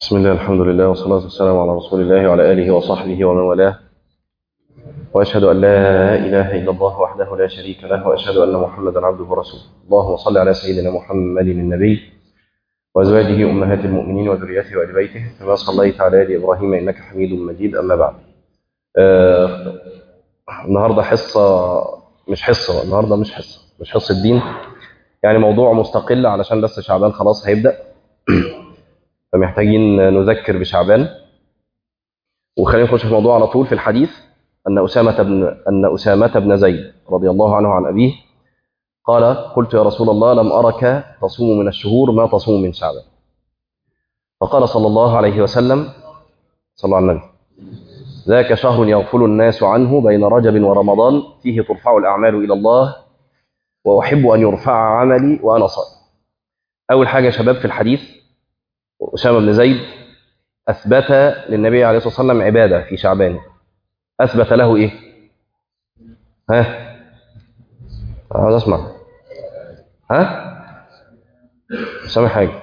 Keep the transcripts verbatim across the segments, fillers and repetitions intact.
بسم الله الحمد لله والصلاة والسلام على رسول الله وعلى آله وصحبه ومن والاه، وأشهد أن لا إله إلا الله وحده لا شريك له، وأشهد أن محمدا عبده ورسوله. اللهم صل على سيدنا محمد النبي وأزواجه أمهات المؤمنين وذريته وآل بيته كما صليت على آل إبراهيم إنك حميد مجيد. أما بعد، آه النهاردة حصة مش حصة النهاردة مش حصة مش حصة دين، يعني موضوع مستقل علشان بس شعبان خلاص هيبدأ فمحتاجين نذكر بشعبان. وخلينا نخش في الموضوع على طول. في الحديث أن أسامة بن أن أسامة بن زيد رضي الله عنه عن أبيه قال: قلت يا رسول الله لم أرك تصوم من الشهور ما تصوم من شعبان. فقال صلى الله عليه وسلم، صلى على النبي: ذاك شهر يغفل الناس عنه بين رجب ورمضان فيه ترفع الأعمال إلى الله وأحب أن يرفع عملي وأنا صائم. أول حاجة يا شباب في الحديث، أسامة بن زيد أثبت للنبي عليه الصلاة والسلام عبادة في شعبان. أثبت له إيه؟ ها؟ عاوز أسمع. ها؟ سامع حاجة؟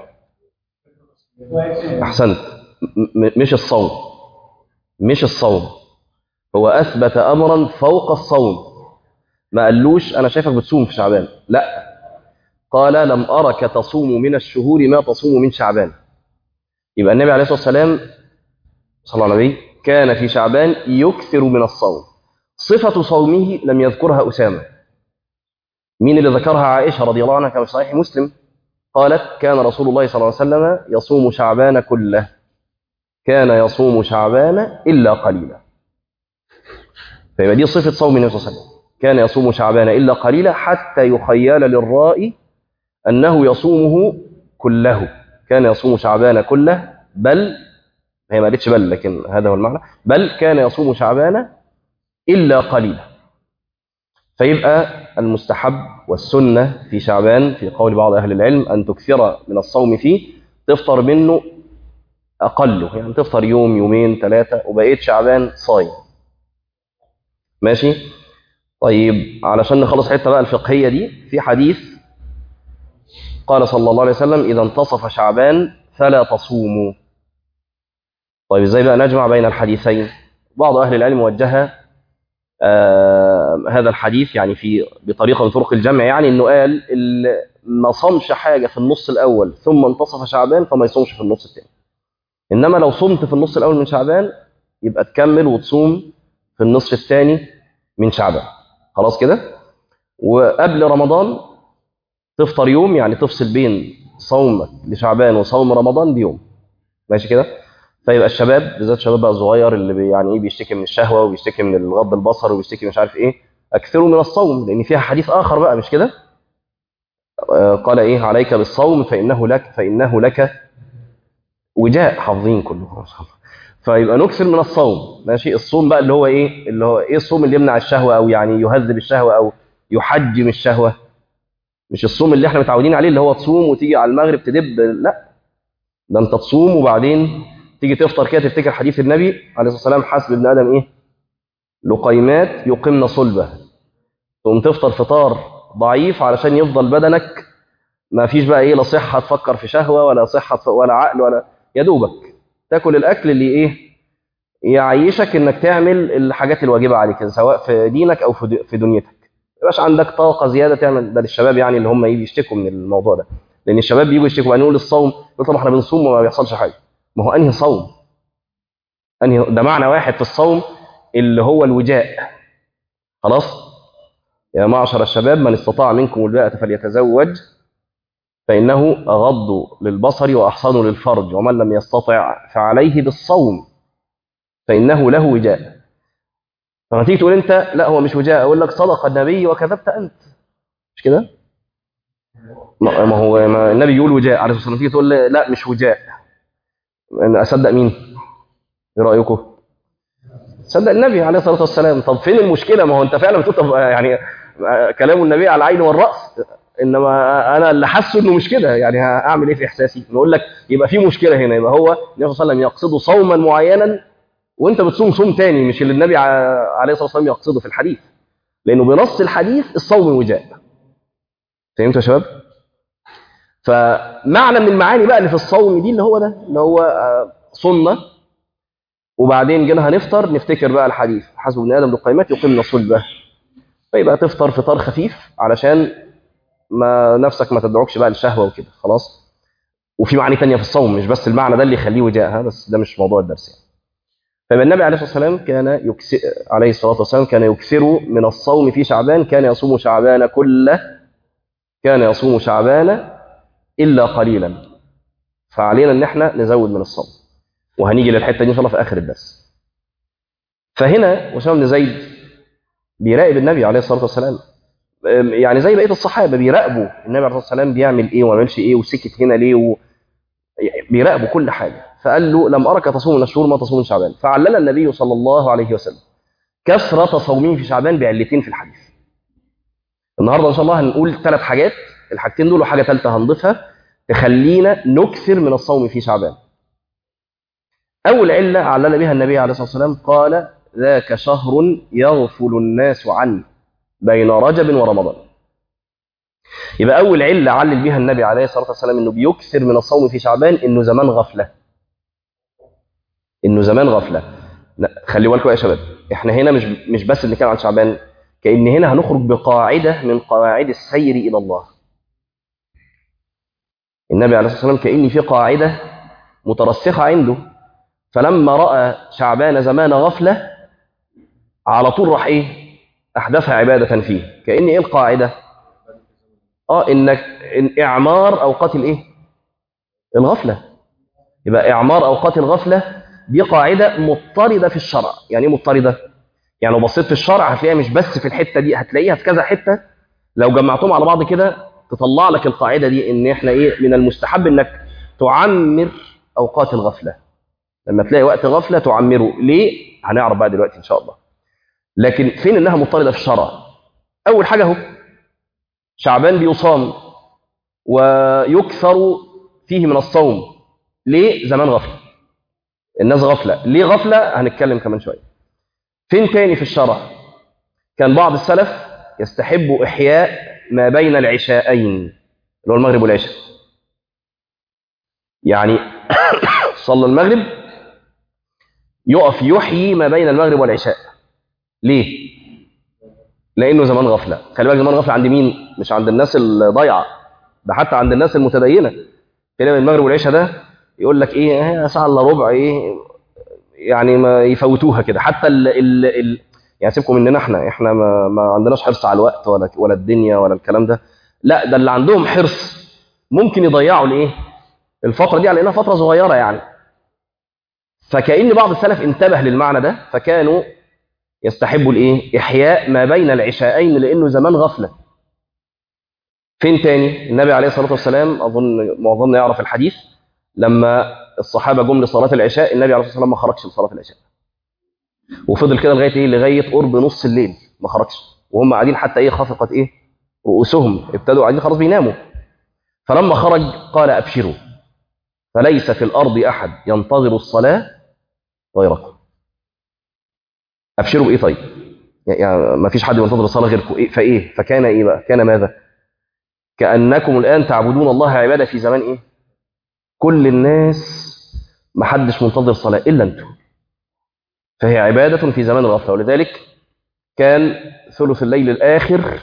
أحسنت. م- مش الصوم مش الصوم هو أثبت أمرا فوق الصوم. ما قالوش أنا شايفك بتصوم في شعبان، لا، قال لم أرك تصوم من الشهور ما تصوم من شعبان. يبقى النبي عليه الصلاة والسلام صلى الله عليه وسلم كان في شعبان يكثر من الصوم. صفة صومه لم يذكرها أسامة. مين اللي ذكرها؟ عائشة رضي الله عنها كما في صحيح مسلم، قالت: كان رسول الله صلى الله عليه وسلم يصوم شعبان كله، كان يصوم شعبان إلا قليلا. فيبقى دي صفة صوم النبي صلى الله عليه وسلم، كان يصوم شعبان إلا قليلا حتى يخيل للرائي أنه يصومه كله. كان يصوم شعبان كله، بل هي ما قالتش بل، لكن هذا هو المعنى، بل كان يصوم شعبان إلا قليلا. فيبقى المستحب والسنة في شعبان في قول بعض أهل العلم أن تكثر من الصوم فيه، تفطر منه أقله، يعني تفطر يوم يومين ثلاثة وبقيت شعبان صايم. ماشي؟ طيب، علشان نخلص حتة بقى الفقهية دي، في حديث قال صلى الله عليه وسلم: إذا انتصف شعبان فلا تصوموا. طيب ازاي بقى نجمع بين الحديثين؟ بعض أهل العلم وجه آه هذا الحديث يعني في بطريقة من طرق الجمع، يعني انه قال اللي ما صمش حاجة في النص الأول ثم انتصف شعبان فما يصومش في النص الثاني. إنما لو صمت في النص الأول من شعبان يبقى تكمل وتصوم في النصف الثاني من شعبان. خلاص كده؟ وقبل رمضان تفطر يوم، يعني تفصل بين صومك لشعبان وصوم رمضان بيوم. ماشي كده؟ فيبقى الشباب بالذات الشباب بقى الصغير اللي بي يعني ايه بيشتكي من الشهوه وبيشتكي من الغض البصر وبيشتكي مش عارف ايه، اكثروا من الصوم، لان فيها حديث اخر بقى مش كده؟ آه قال ايه: عليك بالصوم فانه لك فانه لك وجاء. حافظين كله. فيبقى نكثر من الصوم. ماشي؟ الصوم بقى اللي هو ايه؟ اللي هو ايه؟ الصوم اللي يمنع الشهوه او يعني يهذب الشهوه او يحجم الشهوه. مش الصوم اللي احنا متعودين عليه اللي هو تصوم وتيجي على المغرب تدب، لا، ده انت تصوم وبعدين تيجي تفطر كده تفتكر حديث النبي عليه الصلاه والسلام: حسب ابن ادم ايه؟ لقيمات يقمن صلبه. تقوم تفطر فطار ضعيف علشان يفضل بدنك ما فيش بقى ايه، لا صحه تفكر في شهوه ولا صحه ولا عقل ولا، يا دوبك تاكل الاكل اللي ايه يعيشك انك تعمل الحاجات الواجبه عليك سواء في دينك او في في دنيتك. ما يبقاش عندك طاقه زياده تعمل ده. للشباب يعني اللي هم يجي يشتكوا من الموضوع ده، لان الشباب بييجوا يشتكوا بقى نقول الصوم، يقول طب احنا بنصوم وما بيحصلش حاجه. ما هو انهي صوم؟ انهي ده معنى واحد في الصوم اللي هو الوجاء. خلاص؟ يا معشر الشباب من استطاع منكم الباءة فليتزوج فإنه أغض للبصر وأحصن للفرج، ومن لم يستطع فعليه بالصوم فإنه له وجاء. فما تيجي تقول أنت لا هو مش وجاء، أقول لك صدق النبي وكذبت أنت. مش كده؟ ما هو ما النبي يقول وجاء عليه الصلاة والسلام، تيجي تقول لي لا مش وجاء، أنا أصدق مين؟ إيه رأيكم؟ صدق النبي عليه الصلاة والسلام. طب فين المشكلة؟ ما هو أنت فعلا بتقول طب يعني كلام النبي على العين والرأس، انما انا اللي حاسه انه مش كده، يعني هعمل ايه في احساسي؟ نقول لك يبقى في مشكله هنا. يبقى هو النبي صلى الله عليه وسلم يقصد صوما معينا وانت بتصوم صوم تاني مش اللي النبي عليه الصلاه والسلام يقصده في الحديث، لانه بنص الحديث الصوم وجاء. فهمتوا يا شباب؟ فمعنى من المعاني بقى اللي في الصوم دي اللي هو ده، اللي هو صمنا وبعدين جينا هنفطر نفتكر بقى الحديث حسب ابن ادم لقيمات يقيمنا صلبه، فيبقى تفطر فطار خفيف علشان ما نفسك ما تدعوكش بقى للشهوه وكده خلاص. وفي معاني تانية في الصوم مش بس المعنى ده اللي يخليه وجاءها، بس ده مش موضوع الدرس يعني. فيبقى النبي عليه الصلاه والسلام كان يكسر عليه الصلاه والسلام كان يكثر من الصوم في شعبان، كان يصوم شعبان كله، كان يصوم شعبان الا قليلا. فعلينا ان احنا نزود من الصوم، وهنيجي للحته دي ان شاء الله في اخر الدرس. فهنا اسامه بن زيد بيراقب النبي عليه الصلاه والسلام، يعني زي بقيه الصحابه بيراقبوا النبي عليه الصلاه والسلام بيعمل ايه وما بيعملش ايه وسكت هنا ليه و... بيراقبوا كل حاجه. فقال له لم ارك تصوم من الشهور ما تصوم من شعبان. فعلل النبي صلى الله عليه وسلم كثره صومه في شعبان بعلتين في الحديث. النهارده ان شاء الله هنقول ثلاث حاجات، الحاجتين دول وحاجه ثالثه هنضيفها تخلينا نكثر من الصوم في شعبان. اول عله علل بها النبي عليه الصلاه والسلام قال ذاك شهر يغفل الناس عنه بين رجب ورمضان. يبقى اول عله علل بها النبي عليه الصلاه والسلام انه بيكثر من الصوم في شعبان انه زمان غفله، انه زمان غفله. لا خلي بالكم يا شباب، احنا هنا مش مش بس بنتكلم عن شعبان، كأن هنا هنخرج بقاعده من قواعد السير الى الله. النبي عليه الصلاه والسلام كأن في قاعده مترسخه عنده، فلما راى شعبان زمان غفله على طول راح ايه احدثها عباده فيه. كأن ايه القاعده؟ اه انك إن اعمار اوقات الايه الغفله. يبقى اعمار اوقات الغفله دي قاعده مضطرده في الشرع. يعني ايه مضطرده؟ يعني لو بصيت في الشرع هتلاقيها مش بس في الحته دي، هتلاقيها في كذا حته، لو جمعتهم على بعض كده تطلع لك القاعده دي ان احنا ايه من المستحب انك تعمر اوقات الغفله. لما تلاقي وقت غفله تعمره. ليه؟ هنعرف بقى دلوقتي ان شاء الله. لكن فين انها مضطرده في الشرع؟ اول حاجه اهو شعبان بيصام ويكثر فيه من الصوم. ليه؟ زمان غفله، الناس غفله. ليه غفله؟ هنتكلم كمان شويه. فين تاني في الشرع؟ كان بعض السلف يستحب احياء ما بين العشاءين اللي هو المغرب والعشاء. يعني صلى المغرب يقف يحيي ما بين المغرب والعشاء. ليه؟ لانه زمان غفله. خلي بالك زمان غفله عند مين؟ مش عند الناس الضايعه، ده حتى عند الناس المتدينه. كلمه المغرب والعشاء ده يقول لك ايه ساعه الا ربع ايه، يعني ما يفوتوها كده. حتى ال ال ال يعني سيبكم مننا احنا احنا ما, ما عندناش حرص على الوقت ولا ولا الدنيا ولا الكلام ده. لا ده اللي عندهم حرص ممكن يضيعوا الايه الفتره دي على انها فتره صغيره يعني. فكأن بعض السلف انتبه للمعنى ده، فكانوا يستحبوا الايه احياء ما بين العشاءين لانه زمان غفله. فين تاني؟ النبي عليه الصلاه والسلام اظن معظمنا يعرف الحديث، لما الصحابه جم لصلاه العشاء النبي عليه الصلاه والسلام ما خرجش لصلاه العشاء، وفضل كده لغايه ايه لغايه قرب نص الليل ما خرجش، وهم قاعدين حتى ايه خفقت ايه رؤوسهم، ابتدوا قاعدين خلاص بيناموا. فلما خرج قال ابشروا فليس في الارض احد ينتظر الصلاه غيركم. ابشروا بايه طيب؟ يعني ما فيش حد ينتظر الصلاه غيركم. إيه فايه فكان ايه بقى؟ كان ماذا؟ كانكم الان تعبدون الله عباده في زمان ايه كل الناس ما حدش منتظر صلاه الا انتم، فهي عباده في زمان الغفله. ولذلك كان ثلث الليل الآخر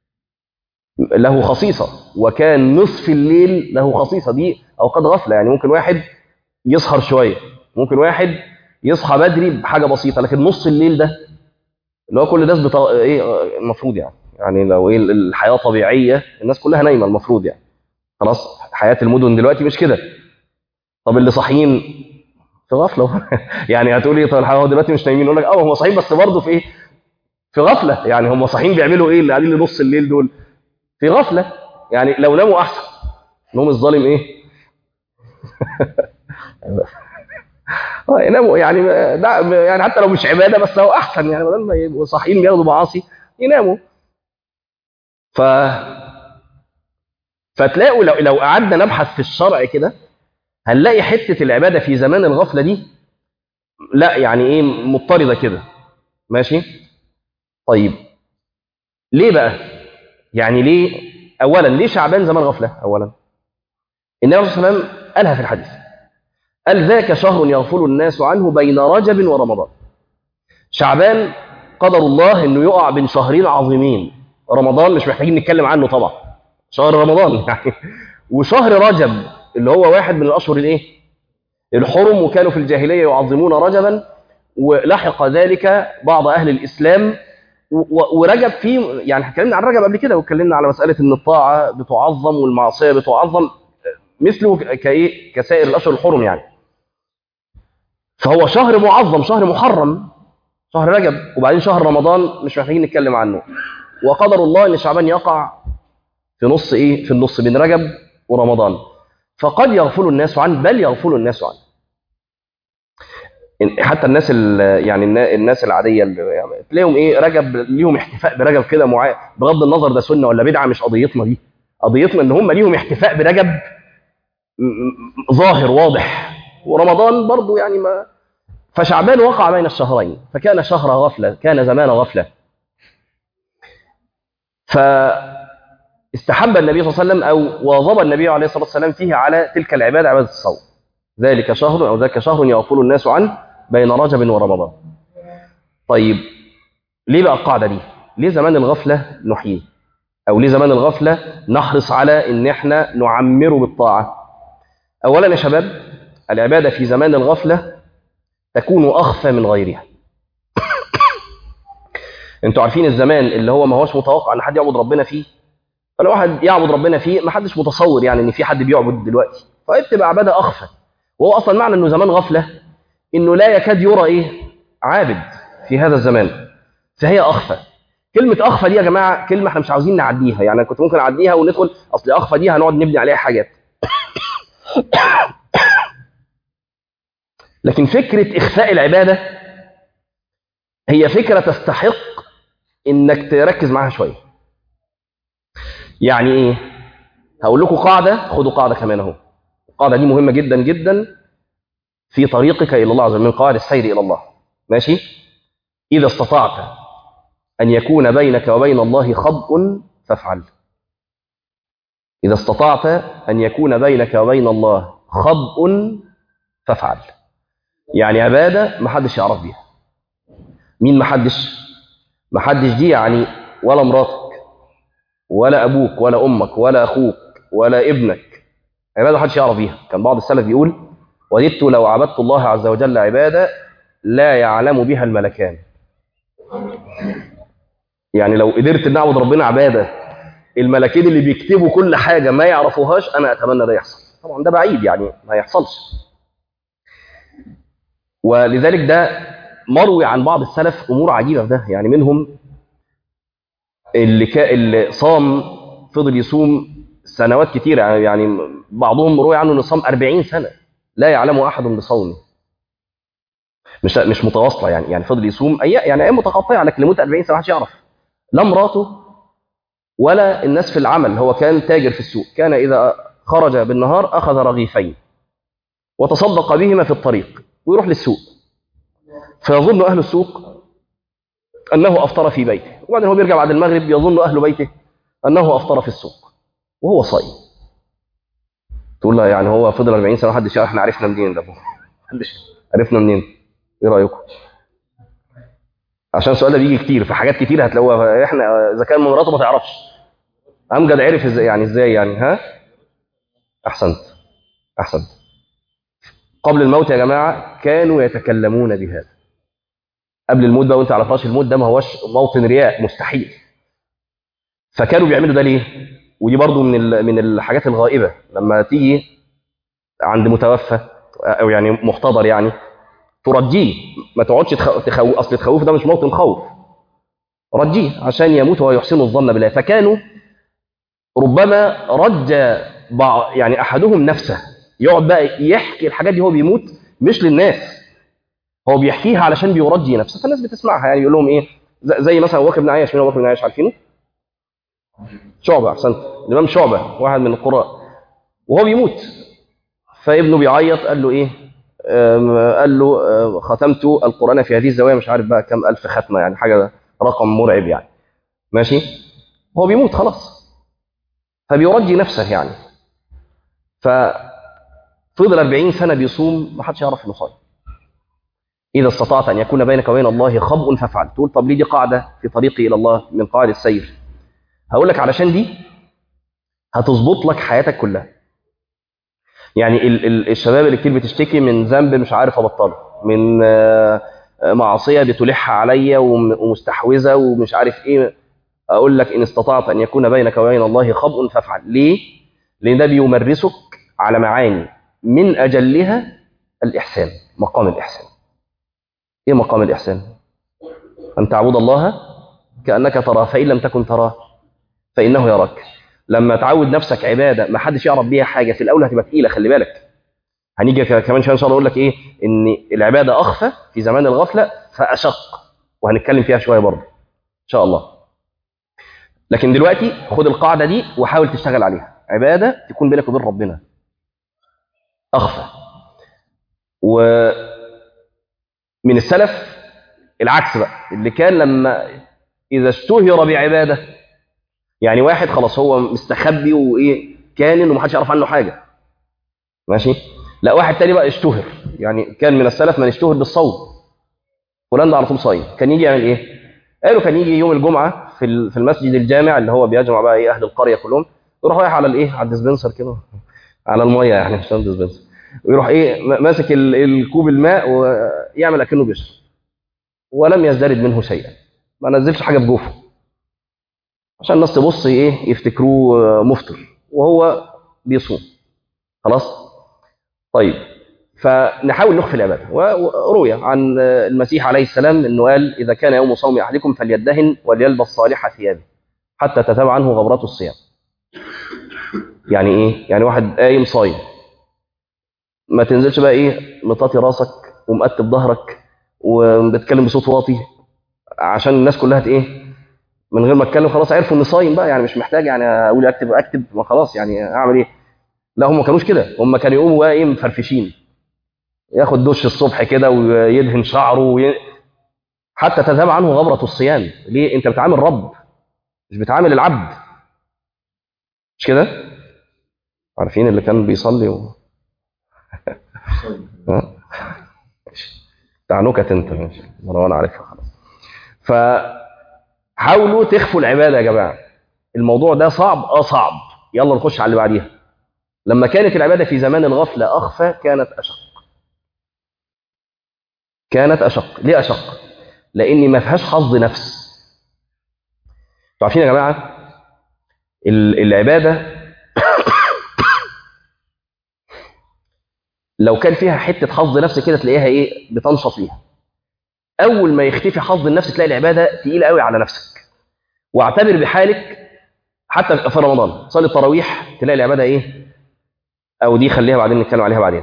له خصيصة، وكان نصف الليل له خصيصة. دي أوقات غفلة، يعني ممكن واحد يسهر شوية، ممكن واحد يصحى بدري بحاجة بسيطة، لكن نص الليل ده اللي هو كل الناس بتا... إيه المفروض يعني يعني لو إيه الحياة طبيعية الناس كلها نايمة المفروض يعني. خلاص حياة المدن دلوقتي مش كده. طب اللي صاحيين في غفلة يعني هتقولي طب هو دلوقتي مش نايمين؟ يقول لك اه هم صاحيين بس برضه في ايه في غفله. يعني هم صاحيين بيعملوا ايه اللي قاعدين لنص الليل دول؟ في غفله. يعني لو ناموا احسن. نوم الظالم ايه اه يناموا يعني ده يعني حتى لو مش عباده بس هو احسن، يعني بدل ما يبقوا صاحيين بياخدوا معاصي يناموا. ف فتلاقوا لو لو قعدنا نبحث في الشرع كده هنلاقي حته العباده في زمان الغفله دي لا يعني ايه مضطرده كده. ماشي طيب ليه بقى؟ يعني ليه اولا ليه شعبان زمان غفله اولا؟ النبي صلى الله عليه وسلم قالها في الحديث، قال ذاك شهر يغفل الناس عنه بين رجب ورمضان. شعبان قدر الله انه يقع بين شهرين عظيمين، رمضان مش محتاجين نتكلم عنه طبعا، شهر رمضان يعني، وشهر رجب اللي هو واحد من الاشهر الايه الحرم، وكانوا في الجاهليه يعظمون رجبا، ولحق ذلك بعض اهل الاسلام. ورجب فيه يعني اتكلمنا عن رجب قبل كده، واتكلمنا على مساله ان الطاعه بتعظم والمعصيه بتعظم مثله كايه كسائر الاشهر الحرم يعني. فهو شهر معظم، شهر محرم، شهر رجب، وبعدين شهر رمضان مش محتاجين نتكلم عنه. وقدر الله ان شعبان يقع في نص ايه في النص بين رجب ورمضان، فقد يغفل الناس عنه، بل يغفل الناس عنه. حتى الناس يعني الناس العاديه اللي يعني تلاقيهم ايه رجب ليهم احتفاء برجب كده معين، بغض النظر ده سنه ولا بدعه مش قضيتنا دي، قضيتنا ان هم ليهم احتفاء برجب ظاهر واضح، ورمضان برضو يعني ما. فشعبان وقع بين الشهرين، فكان شهر غفله، كان زمان غفله. فاستحب النبي صلى الله عليه وسلم او واظب النبي عليه الصلاه والسلام فيه على تلك العباده، عباده الصوم. ذلك شهر او ذاك شهر يغفل الناس عنه بين رجب ورمضان. طيب ليه بقى القاعده دي؟ ليه زمان الغفله نحييه؟ او ليه زمان الغفله نحرص على ان احنا نعمره بالطاعه؟ اولا يا شباب، العباده في زمان الغفله تكون اخفى من غيرها. انتوا عارفين الزمان اللي هو ما هوش متوقع ان حد يعبد ربنا فيه، فلو واحد يعبد ربنا فيه ما حدش متصور يعني ان في حد بيعبد دلوقتي، فبتبقى عباده اخفى. وهو اصلا معنى انه زمان غفله انه لا يكاد يرى ايه عابد في هذا الزمان، فهي اخفى. كلمه اخفى دي يا جماعه كلمه احنا مش عاوزين نعديها، يعني انا كنت ممكن اعديها وندخل اصل اخفى دي هنقعد نبني عليها حاجات. لكن فكره اخفاء العباده هي فكره تستحق انك تركز معاها شويه. يعني ايه؟ هقول لكم قاعده، خدوا قاعده كمان اهو. القاعده دي مهمه جدا جدا في طريقك الى الله عز وجل، من قواعد السير الى الله. ماشي؟ اذا استطعت ان يكون بينك وبين الله خبء فافعل. اذا استطعت ان يكون بينك وبين الله خبء فافعل. يعني عباده ما حدش يعرف بيها. مين ما حدش؟ ما حدش دي يعني ولا مراتك ولا ابوك ولا امك ولا اخوك ولا ابنك، عباده ما حدش يعرف بيها. كان بعض السلف يقول: وددت لو عبدت الله عز وجل عباده لا يعلم بها الملكان. يعني لو قدرت ان اعبد ربنا عباده الملكين اللي بيكتبوا كل حاجه ما يعرفوهاش، انا اتمنى ده يحصل. طبعا ده بعيد يعني ما يحصلش. ولذلك ده مروي عن بعض السلف امور عجيبه في ده. يعني منهم اللي, كا اللي صام، فضل يصوم سنوات كتيره، يعني بعضهم روي عنه انه صام أربعين سنه لا يعلم احد بصومه، مش مش متواصله يعني، يعني فضل يصوم ايام، يعني ايام متقطعه، لكن لمده أربعين سنه ما حدش يعرف، لا مراته ولا الناس في العمل. هو كان تاجر في السوق، كان اذا خرج بالنهار اخذ رغيفين وتصدق بهما في الطريق ويروح للسوق، فيظن اهل السوق انه افطر في بيته، وبعدين هو بيرجع بعد المغرب يظن اهل بيته انه افطر في السوق وهو صائم. تقول له يعني هو فضل أربعين سنه محدش يعرف، احنا عرفنا منين ده؟ محدش عرفنا منين؟ ايه رايكم؟ عشان السؤال ده بيجي كتير في حاجات كتير هتلاقوها، احنا اذا كان مراته ما تعرفش امجد عرف ازاي؟ يعني ازاي يعني؟ ها احسنت احسنت. قبل الموت يا جماعه كانوا يتكلمون بهذا. قبل الموت بقى وانت على فراش الموت، ده ما هوش موطن رياء، مستحيل. فكانوا بيعملوا ده ليه؟ ودي برضو من من الحاجات الغائبه، لما تيجي عند متوفى او يعني محتضر يعني ترجيه، ما تقعدش تخوف، اصل التخوف ده مش موطن خوف، رجيه عشان يموت وهو يحسن الظن بالله. فكانوا ربما رجى بعض يعني احدهم نفسه، يقعد بقى يحكي الحاجات دي هو بيموت مش للناس، هو بيحكيها علشان بيرجي نفسه، فالناس بتسمعها. يعني يقول لهم ايه؟ زي مثلا ابو بكر بن عياش. مين ابو بكر بن عياش؟ عارفينه؟ شعبه. احسنت، الامام شعبه واحد من القراء، وهو بيموت فابنه بيعيط، قال له ايه؟ قال له ختمت القران في هذه الزاويه مش عارف بقى كم الف ختمه، يعني حاجه رقم مرعب يعني. ماشي؟ هو بيموت خلاص، فبيرجي نفسه يعني. ففضل أربعين سنة بيصوم ما حدش يعرف انه صايم. اذا استطعت ان يكون بينك وبين الله خبء فافعل. تقول طب ليه دي قاعده في طريقي الى الله من قواعد السير؟ هقول لك علشان دي هتظبط لك حياتك كلها. يعني ال ال الشباب اللي كتير بتشتكي من ذنب مش عارف ابطله، من آه، معصيه بتلح عليا ومستحوذه ومش عارف ايه، اقول لك ان استطعت ان يكون بينك وبين الله خبء فافعل. ليه؟ لان ده بيمرسك على معاني من اجلها الاحسان، مقام الاحسان. ايه مقام الاحسان؟ ان تعبد الله كانك تراه فان لم تكن تراه فانه يراك. لما تعود نفسك عباده ما حدش يعرف بيها حاجه، في الاول هتبقى تقيله، خلي بالك. هنيجي كمان شويه ان شاء الله اقول لك ايه، ان العباده اخفى في زمان الغفله فاشق، وهنتكلم فيها شويه برضه ان شاء الله. لكن دلوقتي خد القاعده دي وحاول تشتغل عليها. عباده تكون بينك وبين ربنا اخفى. ومن السلف العكس بقى، اللي كان لما اذا اشتهر بعباده، يعني واحد خلاص هو مستخبي وايه كان ومحدش يعرف عنه حاجه، ماشي، لا واحد تاني بقى اشتهر. يعني كان من السلف من اشتهر بالصوم، فلان ده على طول صايم، كان يجي يعمل ايه؟ قالوا كان يجي يوم الجمعه في في المسجد الجامع اللي هو بيجمع بقى ايه اهل القريه كلهم، يروح رايح على الايه على الديسبنسر كده، على الميه يعني مش الديسبنسر، ويروح ايه ماسك الكوب الماء ويعمل اكنه بيشرب، ولم يزدرد منه شيئا، ما نزلش حاجه في جوفه عشان الناس تبص ايه يفتكروه مفطر وهو بيصوم. خلاص؟ طيب، فنحاول نخفي العباده. وروي عن المسيح عليه السلام انه قال اذا كان يوم صوم احدكم فليدهن وليلبس صالح ثيابه حتى تتابع عنه غبرات الصيام. يعني ايه؟ يعني واحد قايم صايم، ما تنزلش بقى ايه مطاطي راسك ومقتب ظهرك وبتتكلم بصوت واطي عشان الناس كلها ايه من غير ما اتكلم خلاص عرفوا اني صايم بقى، يعني مش محتاج يعني اقول اكتب اكتب ما خلاص يعني اعمل ايه. لا هم ما كانوش كده، هم كانوا يقوموا بقى ايه مفرفشين، ياخد دش الصبح كده ويدهن شعره وي... حتى تذهب عنه غبرة الصيام. ليه؟ انت بتعامل رب مش بتعامل العبد، مش كده؟ عارفين اللي كان بيصلي و... بتاع نكت انت، ماشي مروان عارفها خلاص. فحاولوا تخفوا العباده يا جماعه. الموضوع ده صعب، اه صعب. يلا نخش على اللي بعديها. لما كانت العباده في زمان الغفله اخفى كانت اشق. كانت اشق. ليه اشق؟ لان ما فيهاش حظ نفس. انتوا عارفين يا جماعه العباده لو كان فيها حته حظ نفس كده تلاقيها ايه بتنشط فيها. اول ما يختفي حظ النفس تلاقي العباده تقيله قوي على نفسك. واعتبر بحالك حتى في رمضان صلي التراويح تلاقي العباده ايه، او دي خليها بعدين نتكلم عليها بعدين.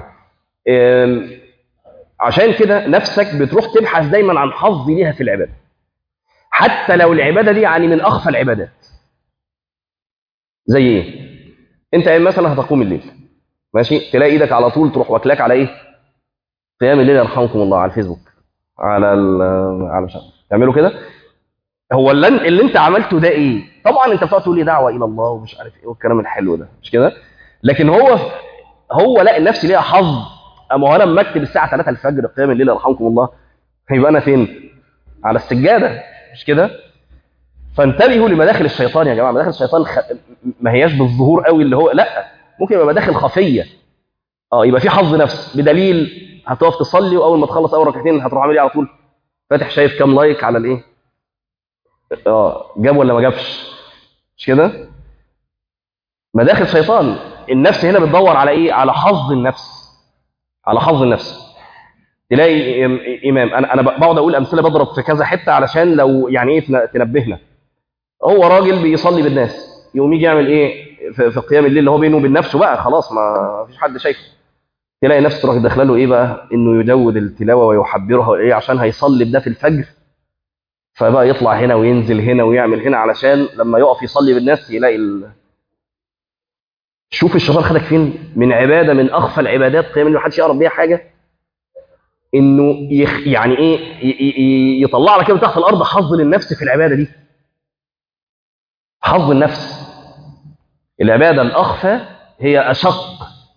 عشان كده نفسك بتروح تبحث دايما عن حظ ليها في العباده، حتى لو العباده دي يعني من اخفى العبادات. زي ايه؟ انت مثلا هتقوم الليل، ماشي، تلاقي ايدك على طول تروح واكلاك على ايه؟ قيام الليل يرحمكم الله على الفيسبوك، على على مش عارف تعملوا كده. هو اللي, اللي انت عملته ده ايه؟ طبعا انت بتقعد تقول لي دعوه الى الله ومش عارف ايه والكلام الحلو ده، مش كده؟ لكن هو هو لا النفس ليها حظ. اما هو انا لما اكتب الساعه ثلاثة الفجر قيام الليل يرحمكم الله، هيبقى انا فين؟ على السجاده، مش كده؟ فانتبهوا لمداخل الشيطان يا جماعه. مداخل الشيطان خ... ما هياش بالظهور قوي اللي هو، لا، ممكن يبقى مداخل خفيه. اه يبقى في حظ نفس بدليل هتقف تصلي واول ما تخلص اول ركعتين هتروح عامل ايه على طول؟ فاتح شايف كام لايك على الايه؟ اه جاب ولا ما جابش؟ مش كده؟ مداخل شيطان. النفس هنا بتدور على ايه؟ على حظ النفس، على حظ النفس. تلاقي امام، انا انا بقعد اقول امثله بضرب في كذا حته علشان لو يعني ايه تنبهنا. هو راجل بيصلي بالناس، يقوم يجي يعمل ايه في, في قيام الليل اللي هو بينه وبين نفسه بقى، خلاص ما فيش حد شايفه. تلاقي نفسه تروح داخله له ايه بقى؟ انه يجود التلاوه ويحبرها ايه عشان هيصلي بده في الفجر، فبقى يطلع هنا وينزل هنا ويعمل هنا علشان لما يقف يصلي بالناس يلاقي ال... شوف الشيطان خدك فين من عباده من اخفى العبادات قيام الليل محدش يعرف بيها حاجه، انه يخ... يعني ايه ي... ي... يطلع لك كده تحت الارض حظ للنفس في العباده دي. حظ النفس. العباده الاخفى هي اشق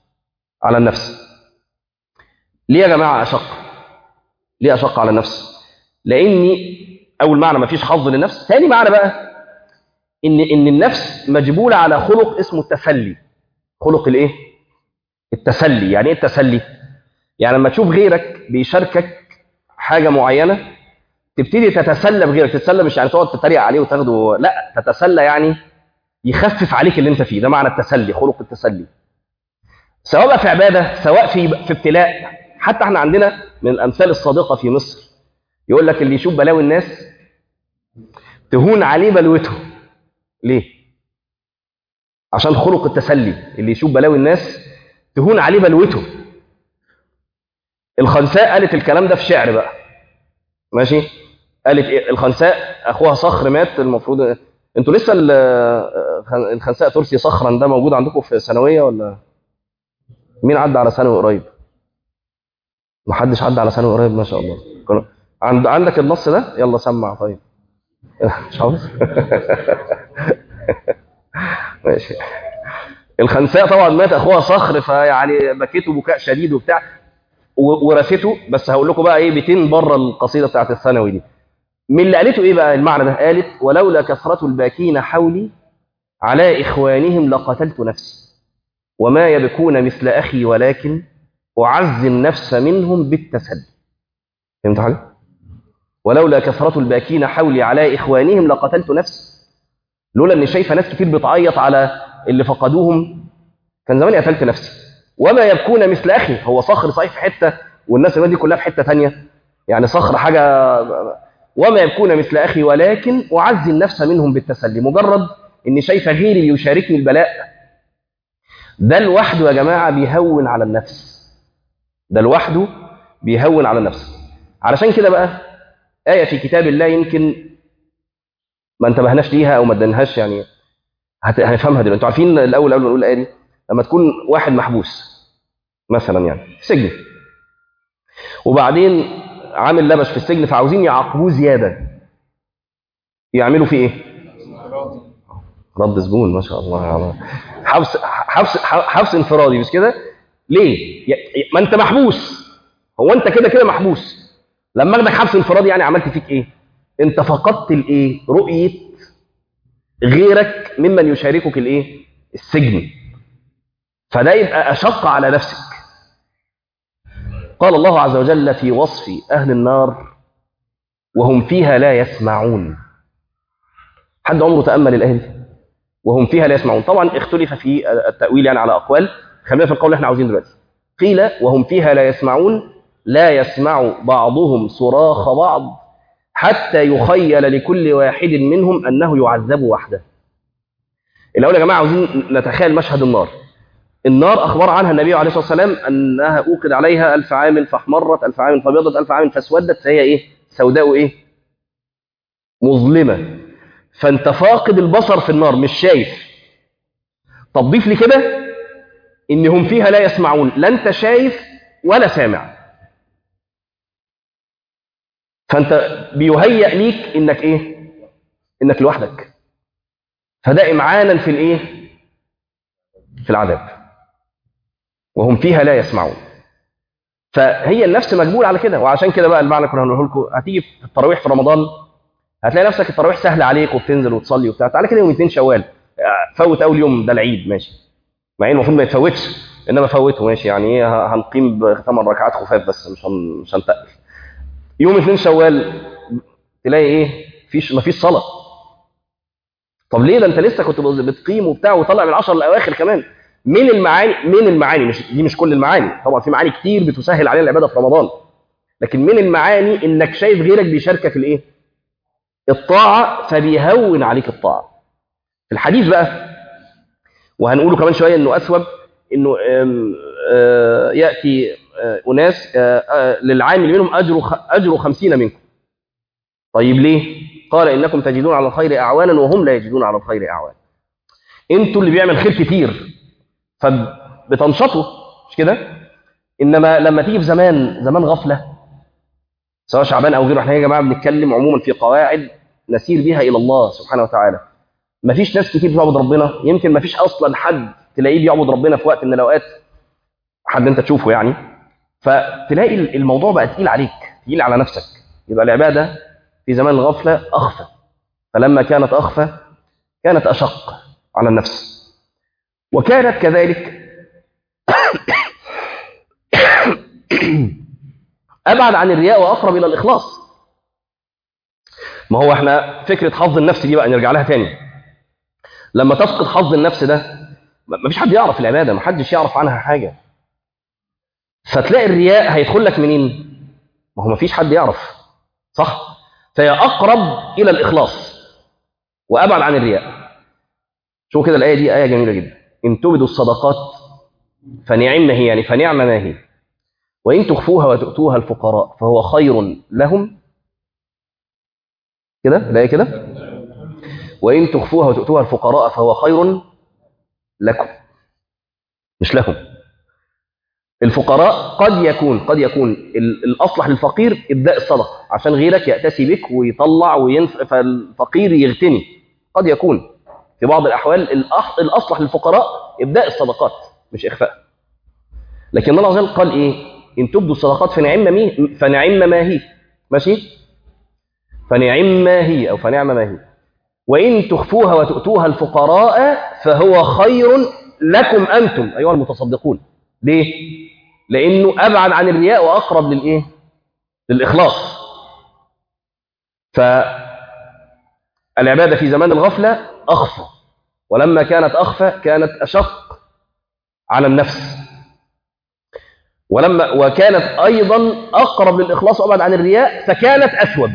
على النفس. ليه يا جماعة أشق؟ ليه أشق على النفس؟ لأني أول معنى مفيش حظ للنفس. ثاني معنى بقى إن إن النفس مجبولة على خلق اسمه التسلي. خلق الإيه؟ التسلي. يعني إيه التسلي؟ يعني لما تشوف غيرك بيشاركك حاجة معينة تبتدي تتسلى بغيرك. تتسلى مش يعني تقعد تتريق عليه وتاخده، لا، تتسلى يعني يخفف عليك اللي انت فيه. ده معنى التسلي، خلق التسلي. سواء بقى في عبادة، سواء في في ابتلاء. حتى احنا عندنا من الأمثال الصادقة في مصر يقول لك اللي يشوف بلاوي الناس تهون عليه بلوته. ليه؟ عشان خلق التسلي. اللي يشوف بلاوي الناس تهون عليه بلوته. الخنساء قالت الكلام ده في شعر بقى، ماشي؟ قالت إيه؟ الخنساء اخوها صخر مات. المفروض انتوا لسه الخنساء ترسي صخرا ده موجود عندكم في ثانويه ولا مين عدى على ثانوي قريب؟ محدش عدى على ثانوي قريب، ما شاء الله. عند عندك النص ده؟ يلا سمع. طيب مش عاوز. ماشي. الخنساء طبعا مات اخوها صخر، فيعني بكيته بكاء شديد وبتاع ورثته. بس هقول لكم بقى ايه بيتين بره القصيده بتاعت الثانوي دي. من اللي قالته ايه بقى المعنى ده؟ قالت ولولا كثرة الباكين حولي على اخوانهم لقتلت نفسي وما يبكون مثل اخي ولكن اعزي النفس منهم بالتسلي. فهمت حاجه؟ ولولا كثرة الباكين حولي على اخوانهم لقتلت نفسي. لولا اني شايفه ناس كتير بتعيط على اللي فقدوهم كان زماني قتلت نفسي. وما يبكون مثل اخي، هو صخر صحيح في حته والناس اللي دي كلها في حته ثانيه، يعني صخر حاجه. وما يبكون مثل اخي ولكن اعزي النفس منهم بالتسلي. مجرد اني شايفه غيري اللي يشاركني البلاء ده لوحده يا جماعه بيهون على النفس. ده لوحده بيهون على النفس. علشان كده بقى ايه في كتاب الله يمكن ما انتبهناش ليها او ما اديناهاش، يعني هنفهمها دلوقتي. انتوا عارفين الاول قبل ما نقول الايه دي، لما تكون واحد محبوس مثلا يعني في سجن وبعدين عامل لبش في السجن فعاوزين يعاقبوه زياده، يعملوا فيه ايه؟ رد سجون. ما شاء الله. حبس حبس حبس انفرادي مش كده؟ ليه؟ ما انت محبوس. هو انت كده كده محبوس. لما اخدك حبس انفرادي يعني عملت فيك ايه؟ انت فقدت الايه؟ رؤيه غيرك ممن يشاركك الايه؟ السجن. فده يبقى اشق على نفسك. قال الله عز وجل في وصف اهل النار وهم فيها لا يسمعون. حد عمره تامل الايه دي؟ وهم فيها لا يسمعون. طبعا اختلف في التاويل يعني على اقوال. خلينا في القول اللي احنا عاوزينه دلوقتي. قيل وهم فيها لا يسمعون لا يسمع بعضهم صراخ بعض حتى يخيل لكل واحد منهم انه يعذب وحده. الاول يا جماعه عاوزين نتخيل مشهد النار. النار اخبر عنها النبي عليه الصلاه والسلام انها اوقد عليها الف عام فاحمرت، الف عام فابيضت، الف عام فاسودت، فهي ايه؟ سوداء ايه؟ مظلمه. فانت فاقد البصر في النار، مش شايف. طب ضيف لي كده انهم فيها لا يسمعون، لا انت شايف ولا سامع. فانت بيهيأ ليك انك ايه؟ انك لوحدك. فده امعانا في الايه؟ في العذاب. وهم فيها لا يسمعون. فهي النفس مجبول على كده. وعشان كده بقى المعنى كنا هنقوله لكم. هتيجي في التراويح في رمضان هتلاقي نفسك التراويح سهله عليك وبتنزل وتصلي وبتاع. تعالى كده يوم اثنين شوال فوت اول يوم ده العيد ماشي، مع ان المفروض ما يتفوتش انما فوته ماشي. يعني ايه؟ هنقيم بثمان ركعات خفاف بس مش هن... مش هنتقل. يوم اثنين شوال تلاقي ايه؟ فيش ما فيش صلاه. طب ليه؟ ده انت لسه كنت بتقيم وبتاع وطلع من العشر الاواخر كمان. من المعاني من المعاني مش دي مش كل المعاني طبعا، في معاني كتير بتسهل علينا العباده في رمضان، لكن من المعاني انك شايف غيرك بيشاركك الايه؟ الطاعه، فبيهون عليك الطاعه. في الحديث بقى وهنقوله كمان شويه انه اثوب انه ياتي اناس للعامل منهم اجر اجر خمسين منكم. طيب ليه؟ قال انكم تجدون على الخير اعوانا وهم لا يجدون على الخير اعوانا. انتوا اللي بيعمل خير كتير فبتنشطوا مش كده؟ انما لما تيجي في زمان زمان غفله سواء شعبان او غيره، احنا يا جماعه بنتكلم عموما في قواعد نسير بها الى الله سبحانه وتعالى. مفيش ناس كتير بتعبد ربنا، يمكن مفيش اصلا حد تلاقيه بيعبد ربنا في وقت من الاوقات حد انت تشوفه يعني، فتلاقي الموضوع بقى تقيل عليك، تقيل على نفسك. يبقى العبادة في زمان الغفلة أخفى، فلما كانت أخفى كانت أشق على النفس. وكانت كذلك أبعد عن الرياء وأقرب إلى الإخلاص. ما هو احنا فكرة حظ النفس دي بقى نرجع لها تاني. لما تفقد حظ النفس ده ما فيش حد يعرف العبادة، ما حدش يعرف عنها حاجة، فتلاقي الرياء هيدخل لك منين؟ ما هو ما فيش حد يعرف، صح؟ فهي أقرب إلى الإخلاص وأبعد عن الرياء. شو كده الآية دي آية جميلة جدا. إن تبدوا الصدقات فنعم ما هي، يعني فنعم ما هي، وإن تخفوها وتؤتوها الفقراء فهو خير لهم. كده الآية كده، وإن تخفوها وتؤتوها الفقراء فهو خير لكم، مش لهم. الفقراء قد يكون قد يكون الأصلح للفقير إبداء الصدقة عشان غيرك يأتسي بك ويطلع وينفع، فالفقير يغتني. قد يكون في بعض الأحوال الأصلح للفقراء إبداء الصدقات مش إخفاء. لكن الله عز وجل قال إيه؟ إن تبدوا الصدقات فنعم ما فنعم ما هي، ماشي؟ فنعم ما هي أو فنعم ما هي، وإن تخفوها وتؤتوها الفقراء فهو خير لكم أنتم أيها المتصدقون. ليه؟ لأنه أبعد عن الرياء وأقرب للإيه؟ للإخلاص. فالعبادة في زمان الغفلة أخفى، ولما كانت أخفى كانت أشق على النفس، ولما وكانت أيضا أقرب للإخلاص وأبعد عن الرياء فكانت أثوب.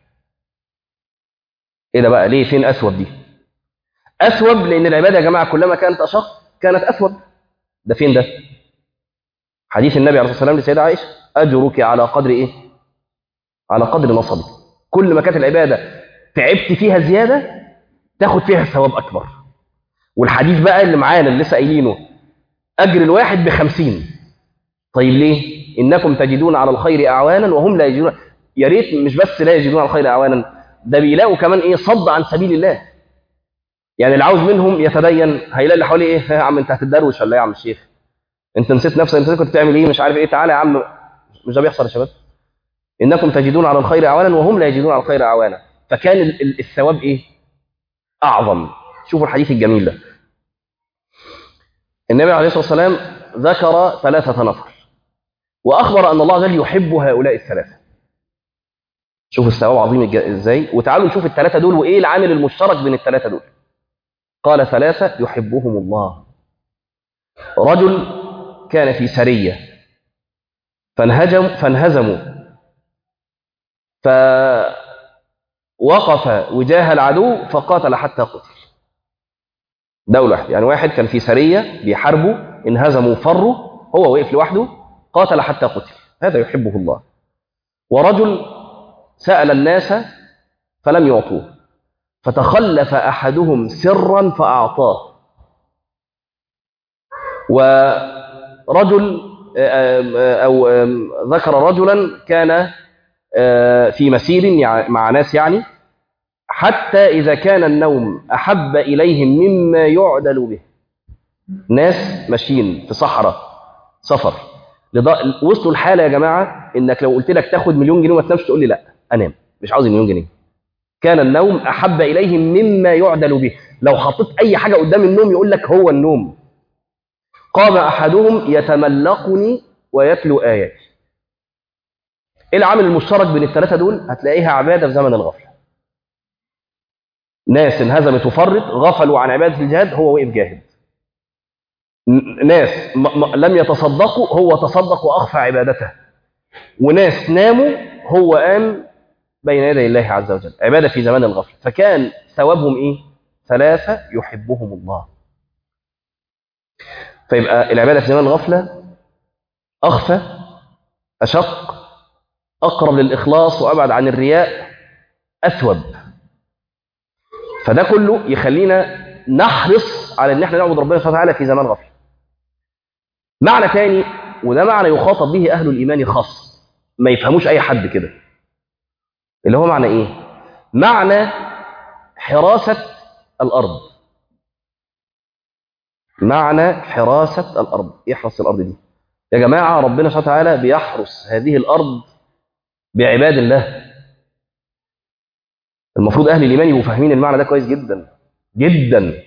إيه ده بقى؟ ليه؟ فين أثوب دي؟ أثوب لأن العبادة يا جماعة كلما كانت أشق كانت أثوب. ده فين ده؟ حديث النبي عليه الصلاة والسلام لسيدة عائشة: أجرك على قدر إيه؟ على قدر نصبك. كل ما كانت العبادة تعبت فيها زيادة تاخد فيها الثواب أكبر. والحديث بقى اللي معانا اللي لسه قايلينه: أجر الواحد بخمسين. طيب ليه؟ إنكم تجدون على الخير أعوانا وهم لا يجدون. يا ريت مش بس لا يجدون على الخير أعوانا، ده بيلاقوا كمان إيه؟ صد عن سبيل الله. يعني اللي عاوز منهم يتدين هيلاقي اللي حواليه إيه؟ يا عم أنت هتتدروش ولا إيه يا عم الشيخ؟ أنت نسيت نفسك، أنت كنت بتعمل إيه؟ مش عارف إيه، تعالى يا عم. مش ده بيحصل يا شباب؟ إنكم تجدون على الخير أعوانا وهم لا يجدون على الخير أعوانا، فكان الثواب إيه؟ أعظم. شوفوا الحديث الجميل ده. النبي عليه الصلاة والسلام ذكر ثلاثة نفر وأخبر أن الله عز وجل يحب هؤلاء الثلاثة. شوفوا الثواب عظيم إزاي. وتعالوا نشوف الثلاثة دول وإيه العامل المشترك بين الثلاثة دول. قال: ثلاثة يحبهم الله. رجل كان في سرية فانهجم فانهزموا فوقف وجاه العدو فقاتل حتى قتل. دولة يعني واحد كان في سرية بيحاربوا، انهزموا فروا، هو وقف لوحده قاتل حتى قتل، هذا يحبه الله. ورجل سأل الناس فلم يعطوه فتخلف أحدهم سرا فأعطاه. ورجل أو ذكر رجلا كان في مسير مع ناس يعني، حتى إذا كان النوم أحب إليهم مما يعدل به. ناس ماشيين في صحراء سفر، وصلوا الحالة يا جماعة إنك لو قلت لك تاخد مليون جنيه وما تنامش تقول لي لا أنام، مش عاوز مليون جنيه. كان النوم أحب إليهم مما يعدل به. لو حطيت أي حاجة قدام النوم يقول لك هو النوم. قام أحدهم يتملقني ويتلو آياتي. إيه العامل المشترك بين الثلاثة دول؟ هتلاقيها عبادة في زمن الغفلة. ناس انهزمت وفرت غفلوا عن عبادة الجهاد، هو وقف جاهد. ناس لم يتصدقوا، هو تصدق وأخفى عبادته. وناس ناموا، هو قام بين يدي الله عز وجل. عبادة في زمان الغفلة، فكان ثوابهم إيه؟ ثلاثة يحبهم الله. فيبقى العبادة في زمان الغفلة أخفى، أشق، أقرب للإخلاص وأبعد عن الرياء، أثوب. فده كله يخلينا نحرص على ان احنا نعبد ربنا سبحانه وتعالى في زمان غفله. معنى ثاني، وده معنى يخاطب به اهل الايمان خاص، ما يفهموش اي حد كده، اللي هو معنى ايه؟ معنى حراسه الارض. معنى حراسه الارض، يحرس الارض دي يا جماعة ربنا سبحانه وتعالى بيحرس هذه الأرض بعباد الله. المفروض أهل الإيمان يبقوا فاهمين المعنى ده كويس جدا جدا.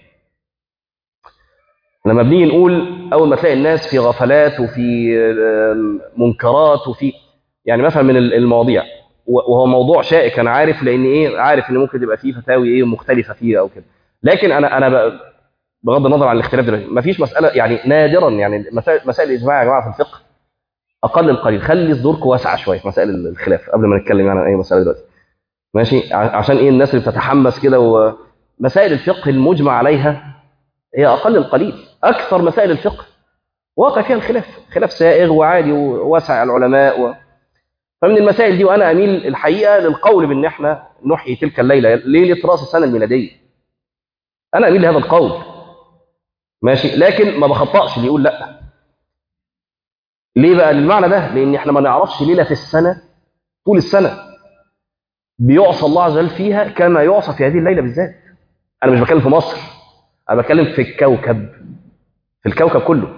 لما بنيجي نقول أول ما تلاقي الناس في غفلات وفي منكرات وفي يعني مثلا من المواضيع، وهو موضوع شائك أنا عارف، لأن إيه عارف إن ممكن تبقى فيه فتاوي إيه مختلفة فيه أو كده، لكن أنا أنا بغض النظر عن الاختلاف دلوقتي مفيش مسألة يعني نادرا، يعني مسائل مسائل الإجماع يا جماعة في الفقه أقل القليل. خلي صدوركم واسعة شوية في مسائل الخلاف قبل ما نتكلم يعني عن أي مسألة دلوقتي، ماشي؟ عشان إيه الناس اللي بتتحمس كده. ومسائل الفقه المجمع عليها هي أقل القليل. أكثر مسائل الفقه واقع فيها الخلاف، خلاف سائغ وعادي وواسع العلماء و... فمن المسائل دي وأنا أميل الحقيقة للقول بأن احنا نحيي تلك الليلة ليلة رأس السنة الميلادية. أنا أميل لهذا القول، ماشي؟ لكن ما بخطأش اللي يقول لا. ليه بقى للمعنى ده؟ لأن احنا ما نعرفش ليلة في السنة طول السنة بيعصى الله عز وجل فيها كما يعصى في هذه الليلة بالذات. أنا مش بتكلم في مصر، أنا بتكلم في الكوكب، في الكوكب كله.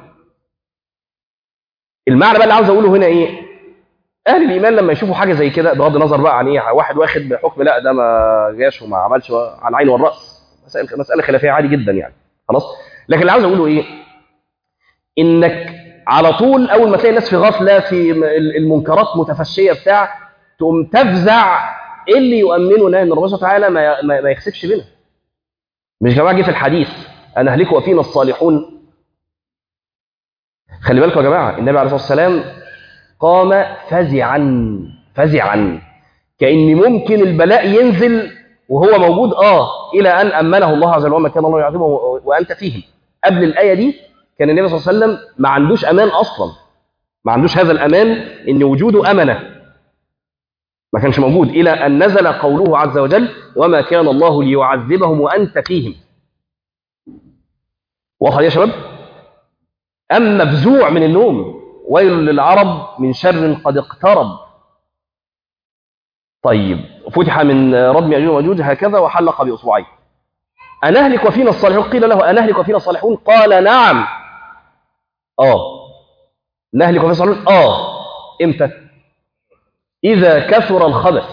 المعنى بقى اللي عاوز أقوله هنا إيه؟ أهل الإيمان لما يشوفوا حاجة زي كده بغض النظر بقى عن إيه، واحد واخد بحكم لا ده ما جاش وما عملش على العين والرأس، مسألة مسألة خلافية عادي جدا يعني، خلاص. لكن اللي عاوز أقوله إيه؟ إنك على طول أول ما تلاقي الناس في غفلة في المنكرات متفشية بتاع تقوم تفزع إيه اللي يؤمننا إن ربنا تعالى ما ما يخسفش بنا. مش جماعة جه في الحديث أن أهلك وفينا الصالحون. خلي بالكم يا جماعة، النبي عليه الصلاة والسلام قام فزعا فزعا كأن ممكن البلاء ينزل وهو موجود آه إلى أن أمنه الله عز وجل وما كان الله يعذبه وأنت فيهم. قبل الآية دي كان النبي صلى الله عليه وسلم ما عندوش أمان أصلا، ما عندوش هذا الأمان إن وجوده أمنة، ما كانش موجود إلى أن نزل قوله عز وجل وما كان الله ليعذبهم وأنت فيهم. واضح يا شباب؟ أما مفزوع من النوم، ويل للعرب من شر قد اقترب. طيب فتح من ردم يأجوج ومأجوج هكذا وحلق بإصبعيه. أنهلك وفينا الصالحون؟ قيل له أنهلك وفينا الصالحون؟ قال نعم. آه نهلك وفينا الصالحون؟ آه إمتى؟ إذا كثر الخبث.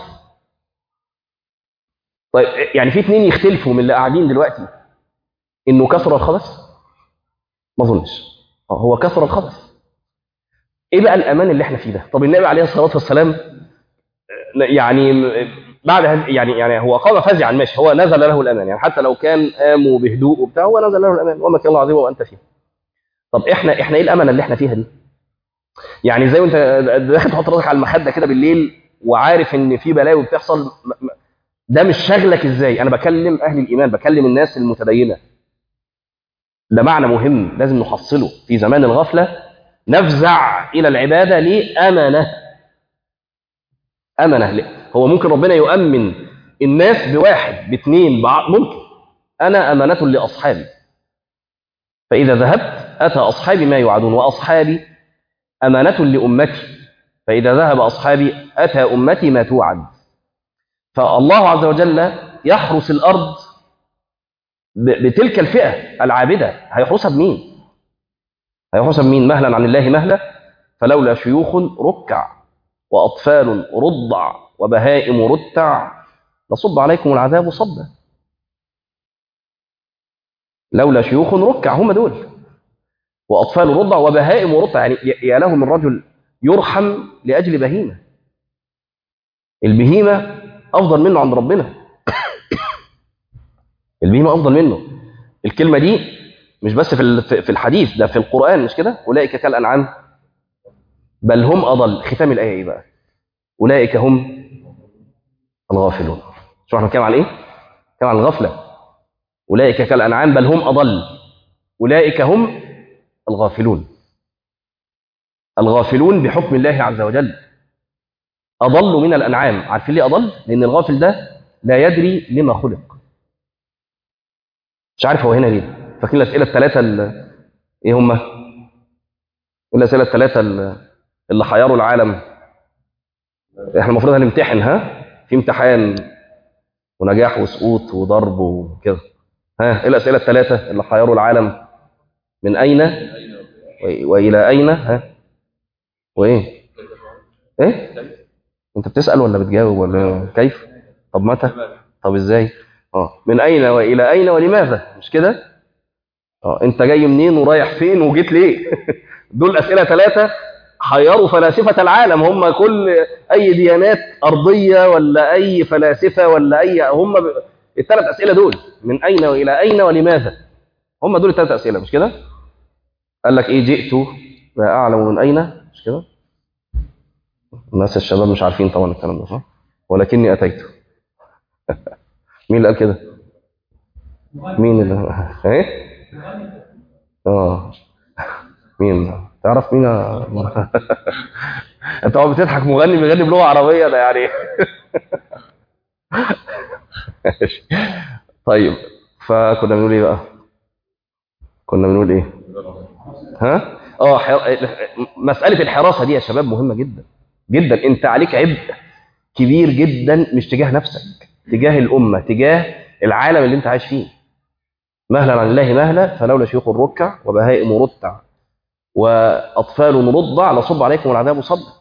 طيب يعني في اثنين يختلفوا من اللي قاعدين دلوقتي إنه كثر الخبث؟ ما أظنش. آه هو كثر الخبث. إيه بقى الأمان اللي إحنا فيه ده؟ طب النبي عليه الصلاة والسلام يعني بعد يعني يعني هو قام فزعا ماشي، هو نزل له الأمان، يعني حتى لو كان قاموا بهدوء وبتاع هو نزل له الأمان وما كان الله عظيما وأنت فيه. طب إحنا إحنا إيه الأمانة اللي إحنا فيها دي؟ يعني زي وأنت داخل تحط راسك على المخدة كده بالليل وعارف إن في بلاوي بتحصل، ده مش شغلك إزاي؟ أنا بكلم أهل الإيمان، بكلم الناس المتدينة. ده معنى مهم لازم نحصله في زمان الغفلة. نفزع إلى العبادة ليه؟ أمانة. أمانة ليه؟ هو ممكن ربنا يؤمن الناس بواحد باثنين بعض، ممكن. أنا أمانة لأصحابي، فإذا ذهبت أتى أصحابي ما يوعدون، وأصحابي أمانة لأمتي، فإذا ذهب أصحابي أتى أمتي ما توعد. فالله عز وجل يحرس الأرض بتلك الفئة العابدة. هيحرسها بمين؟ هيحرسها بمين؟ مهلا عن الله مهلا، فلولا شيوخ ركع وأطفال رضع وبهائم رتع لصب عليكم العذاب صبا. لولا شيوخ ركع، هم دول، وأطفال رضع وبهائم رتع. يعني يا له من رجل يرحم لأجل بهيمة. البهيمة أفضل منه عند ربنا. البهيمة أفضل منه. الكلمة دي مش بس في الحديث ده، في القرآن مش كده؟ أولئك كالأنعام بل هم أضل. ختام الآية إيه بقى؟ أولئك هم الغافلون. شو احنا بنتكلم عن إيه؟ بنتكلم عن الغفلة. أولئك كالأنعام بل هم أضل. أولئك هم الغافلون. الغافلون بحكم الله عز وجل أضل من الأنعام. عارفين ليه أضل؟ لأن الغافل ده لا يدري لما خلق. مش عارف هو هنا ليه. فاكرين الأسئلة الثلاثة اللي إيه هم؟ الأسئلة الثلاثة اللي حيروا العالم. إحنا المفروض هنمتحن، ها؟ في امتحان ونجاح وسقوط وضرب وكده. ها إيه الأسئلة الثلاثة اللي حيروا العالم؟ من أين وإلى أين؟ ها وايه ايه انت بتسأل ولا بتجاوب ولا كيف؟ طب متى؟ طب ازاي؟ اه من اين والى اين ولماذا، مش كده؟ اه انت جاي منين ورايح فين وجيت ليه؟ دول اسئله ثلاثه حيروا فلاسفه العالم، هم كل اي ديانات ارضيه ولا اي فلاسفه ولا اي هم ب... الثلاث اسئله دول من اين والى اين ولماذا، هم دول الثلاث اسئله، مش كده؟ قال لك ايه؟ جئت لا اعلم من اين، مش كده؟ الناس الشباب مش عارفين طبعا الكلام ده صح؟ ولكني اتيت. مين اللي قال كده؟ مين اللي ايه؟ اه مين؟ تعرف مين يا- انت هو بتضحك، مغني بيغني بلغه عربيه ده يعني. طيب فكنا بنقول ايه بقى؟ كنا بنقول ايه؟ ها؟ اه حر... مساله الحراسه دي يا شباب مهمه جدا جدا. انت عليك عبء كبير جدا، مش تجاه نفسك، تجاه الامه، تجاه العالم اللي انت عايش فيه. مهلا عن الله مهلا، فلولا شيوخ الركع وبهائم رتع واطفال رضع لصب عليكم العذاب صبا.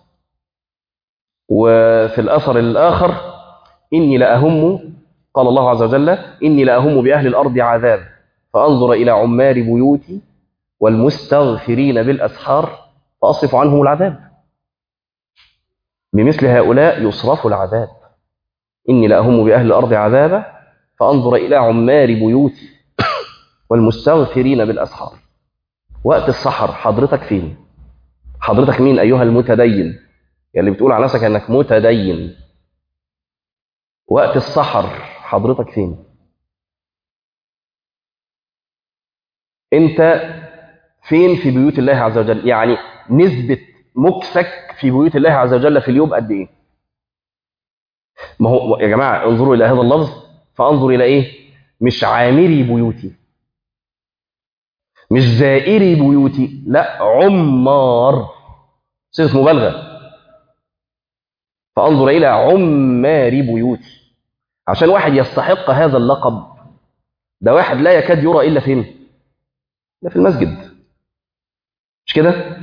وفي الاثر الاخر اني لاهم، قال الله عز وجل اني لاهم باهل الارض عذاب فانظر الى عمار بيوتي والمستغفرين بالاسحار فاصرف عنهم العذاب. بمثل هؤلاء يصرف العذاب. اني لاهم باهل الارض عذابا فانظر الى عمار بيوتي والمستغفرين بالاسحار. وقت السحر حضرتك فين؟ حضرتك مين ايها المتدين اللي بتقول على نفسك انك متدين؟ وقت السحر حضرتك فين؟ انت فين في بيوت الله عز وجل؟ يعني نسبة مكسك في بيوت الله عز وجل في اليوم قد ايه؟ ما هو يا جماعة انظروا الى هذا اللفظ، فانظر الى ايه؟ مش عامري بيوتي، مش زائري بيوتي، لا عمار، صيغة مبالغة. فانظر الى عمار بيوتي. عشان واحد يستحق هذا اللقب ده واحد لا يكاد يرى الا فين؟ الا في المسجد، مش كده؟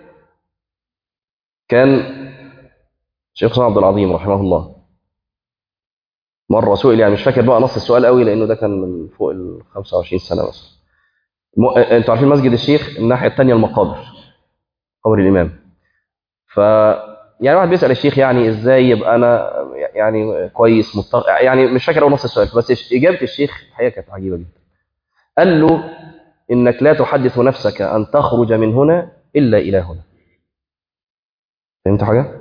كان شيخ حسين عبد العظيم رحمه الله مره سئل، يعني مش فاكر بقى نص السؤال قوي لانه ده كان من فوق ال خمسة وعشرين سنه بس. م... انتوا عارفين مسجد الشيخ الناحيه الثانيه المقابر، قبر الامام. ف يعني واحد بيسال الشيخ يعني ازاي يبقى انا يعني كويس متق... يعني مش فاكر اول نص السؤال، بس اجابه الشيخ الحقيقه كانت عجيبه جدا. قال له انك لا تحدث نفسك ان تخرج من هنا الا الى هنا. فهمت حاجه؟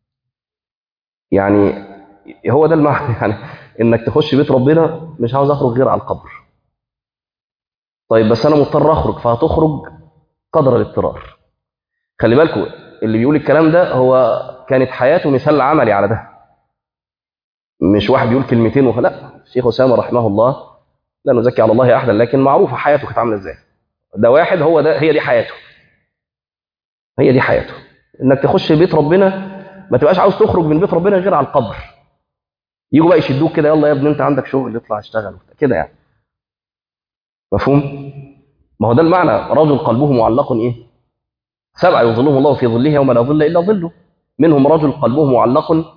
يعني هو ده المعنى يعني انك تخش بيت ربنا مش عاوز اخرج غير على القبر. طيب بس انا مضطر اخرج، فهتخرج قدر الاضطرار. خلي بالكم اللي بيقول الكلام ده هو كانت حياته مثال عملي على ده، مش واحد بيقول كلمتين وخ... لا. الشيخ اسامه رحمه الله لا نزكي على الله احدا، لكن معروفه حياته كانت عامله ازاي. ده واحد هو ده، هي دي حياته، هي دي حياته، انك تخش بيت ربنا ما تبقاش عاوز تخرج من بيت ربنا غير على القبر. يجوا بقى يشدوك كده، يلا يا ابني انت عندك شغل اطلع اشتغل كده يعني. مفهوم؟ ما هو ده المعنى، رجل قلبه معلق ايه؟ سبعه يظلهم الله في ظله يوم لا ظل الا ظله. منهم رجل قلبه معلق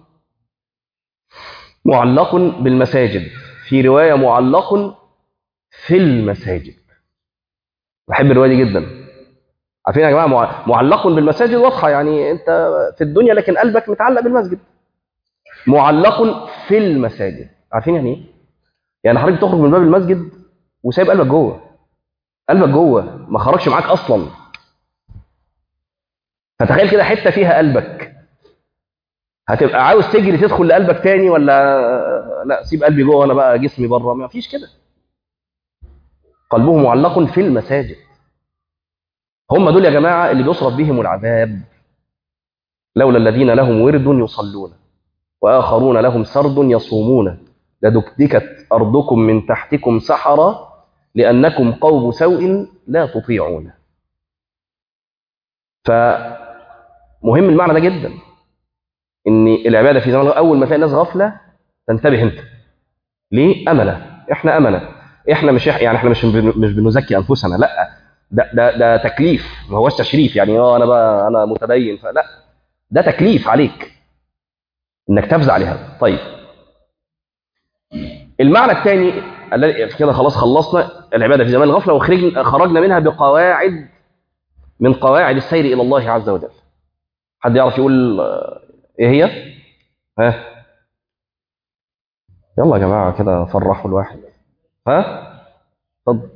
معلق بالمساجد، في روايه معلق في المساجد. بحب الروايه دي جدا. عارفين يا جماعه مع- معلق بالمساجد واضحه، يعني انت في الدنيا لكن قلبك متعلق بالمسجد. معلق في المساجد، عارفين يعني ايه؟ يعني حضرتك تخرج من باب المسجد وسايب قلبك جوه، قلبك جوه ما خرجش معاك اصلا. فتخيل كده حته فيها قلبك، هتبقى عاوز تجري تدخل لقلبك تاني ولا لا سيب قلبي جوه وانا بقى جسمي بره؟ ما فيش كده. قلبه معلق في المساجد. هم دول يا جماعه اللي بيصرف بهم العذاب. لولا الذين لهم ورد يصلون واخرون لهم سرد يصومون لدكدكت ارضكم من تحتكم سحرا لانكم قوم سوء لا تطيعون. فمهم المعنى ده جدا، ان العباده في زمان اول ما تلاقي الناس غفله تنتبه انت. ليه؟ امنه، احنا امنه، احنا مش يعني احنا مش بن- مش بنزكي انفسنا، لا، ده ده ده تكليف ما هوش تشريف، يعني اه انا بقى انا متدين فلا. ده تكليف عليك انك تفزع لهذا. طيب المعنى الثاني كده خلاص خلصنا العباده في زمان الغفله وخرجنا خرجنا منها بقواعد من قواعد السير الى الله عز وجل. حد يعرف يقول ايه هي؟ ها يلا يا جماعه كده فرحوا الواحد. ها اتفضل.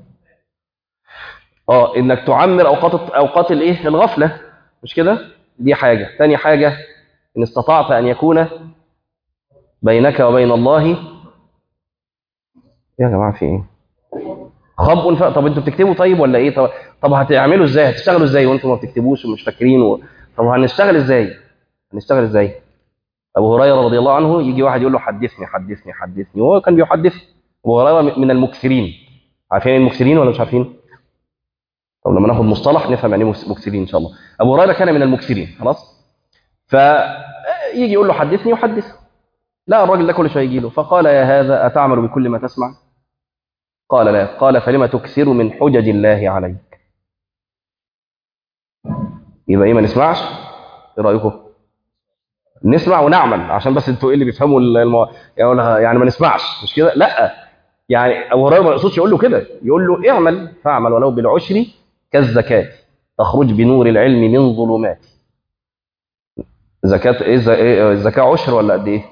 اه انك تعمر اوقات اوقات الايه الغفله، مش كده؟ دي حاجه. ثاني حاجه ان استطعت ان يكون بينك وبين الله يا جماعه في ايه؟ خبء ف... طب انتوا بتكتبوا طيب ولا ايه؟ طب طب هتعملوا ازاي؟ هتشتغلوا ازاي وانتوا ما بتكتبوش ومش فاكرين و... طب هنشتغل ازاي؟ هنشتغل ازاي؟ ابو هريره رضي الله عنه يجي واحد يقول له حدثني حدثني حدثني وهو كان بيحدث. ابو هريره من المكثرين. عارفين المكثرين ولا مش عارفين؟ طب لما ناخد مصطلح نفهم يعني ايه مكثرين ان شاء الله. ابو هريره كان من المكثرين خلاص. فيجي يقول له حدثني وحدثه. لا الراجل ده كل شويه يجي له فقال يا هذا اتعمل بكل ما تسمع؟ قال لا. قال فلما تكثر من حجج الله عليك؟ يبقى ايه ما نسمعش؟ ايه رايكم؟ نسمع ونعمل عشان بس انتوا ايه اللي بيفهموا المو... يعني ما نسمعش مش كده؟ لا يعني ابو هريره ما يقصدش يقول له كده، يقول له اعمل فاعمل ولو بالعشر كالزكاه تخرج بنور العلم من ظلمات. زكاه ايه؟ الزكاه عشر ولا قد ايه؟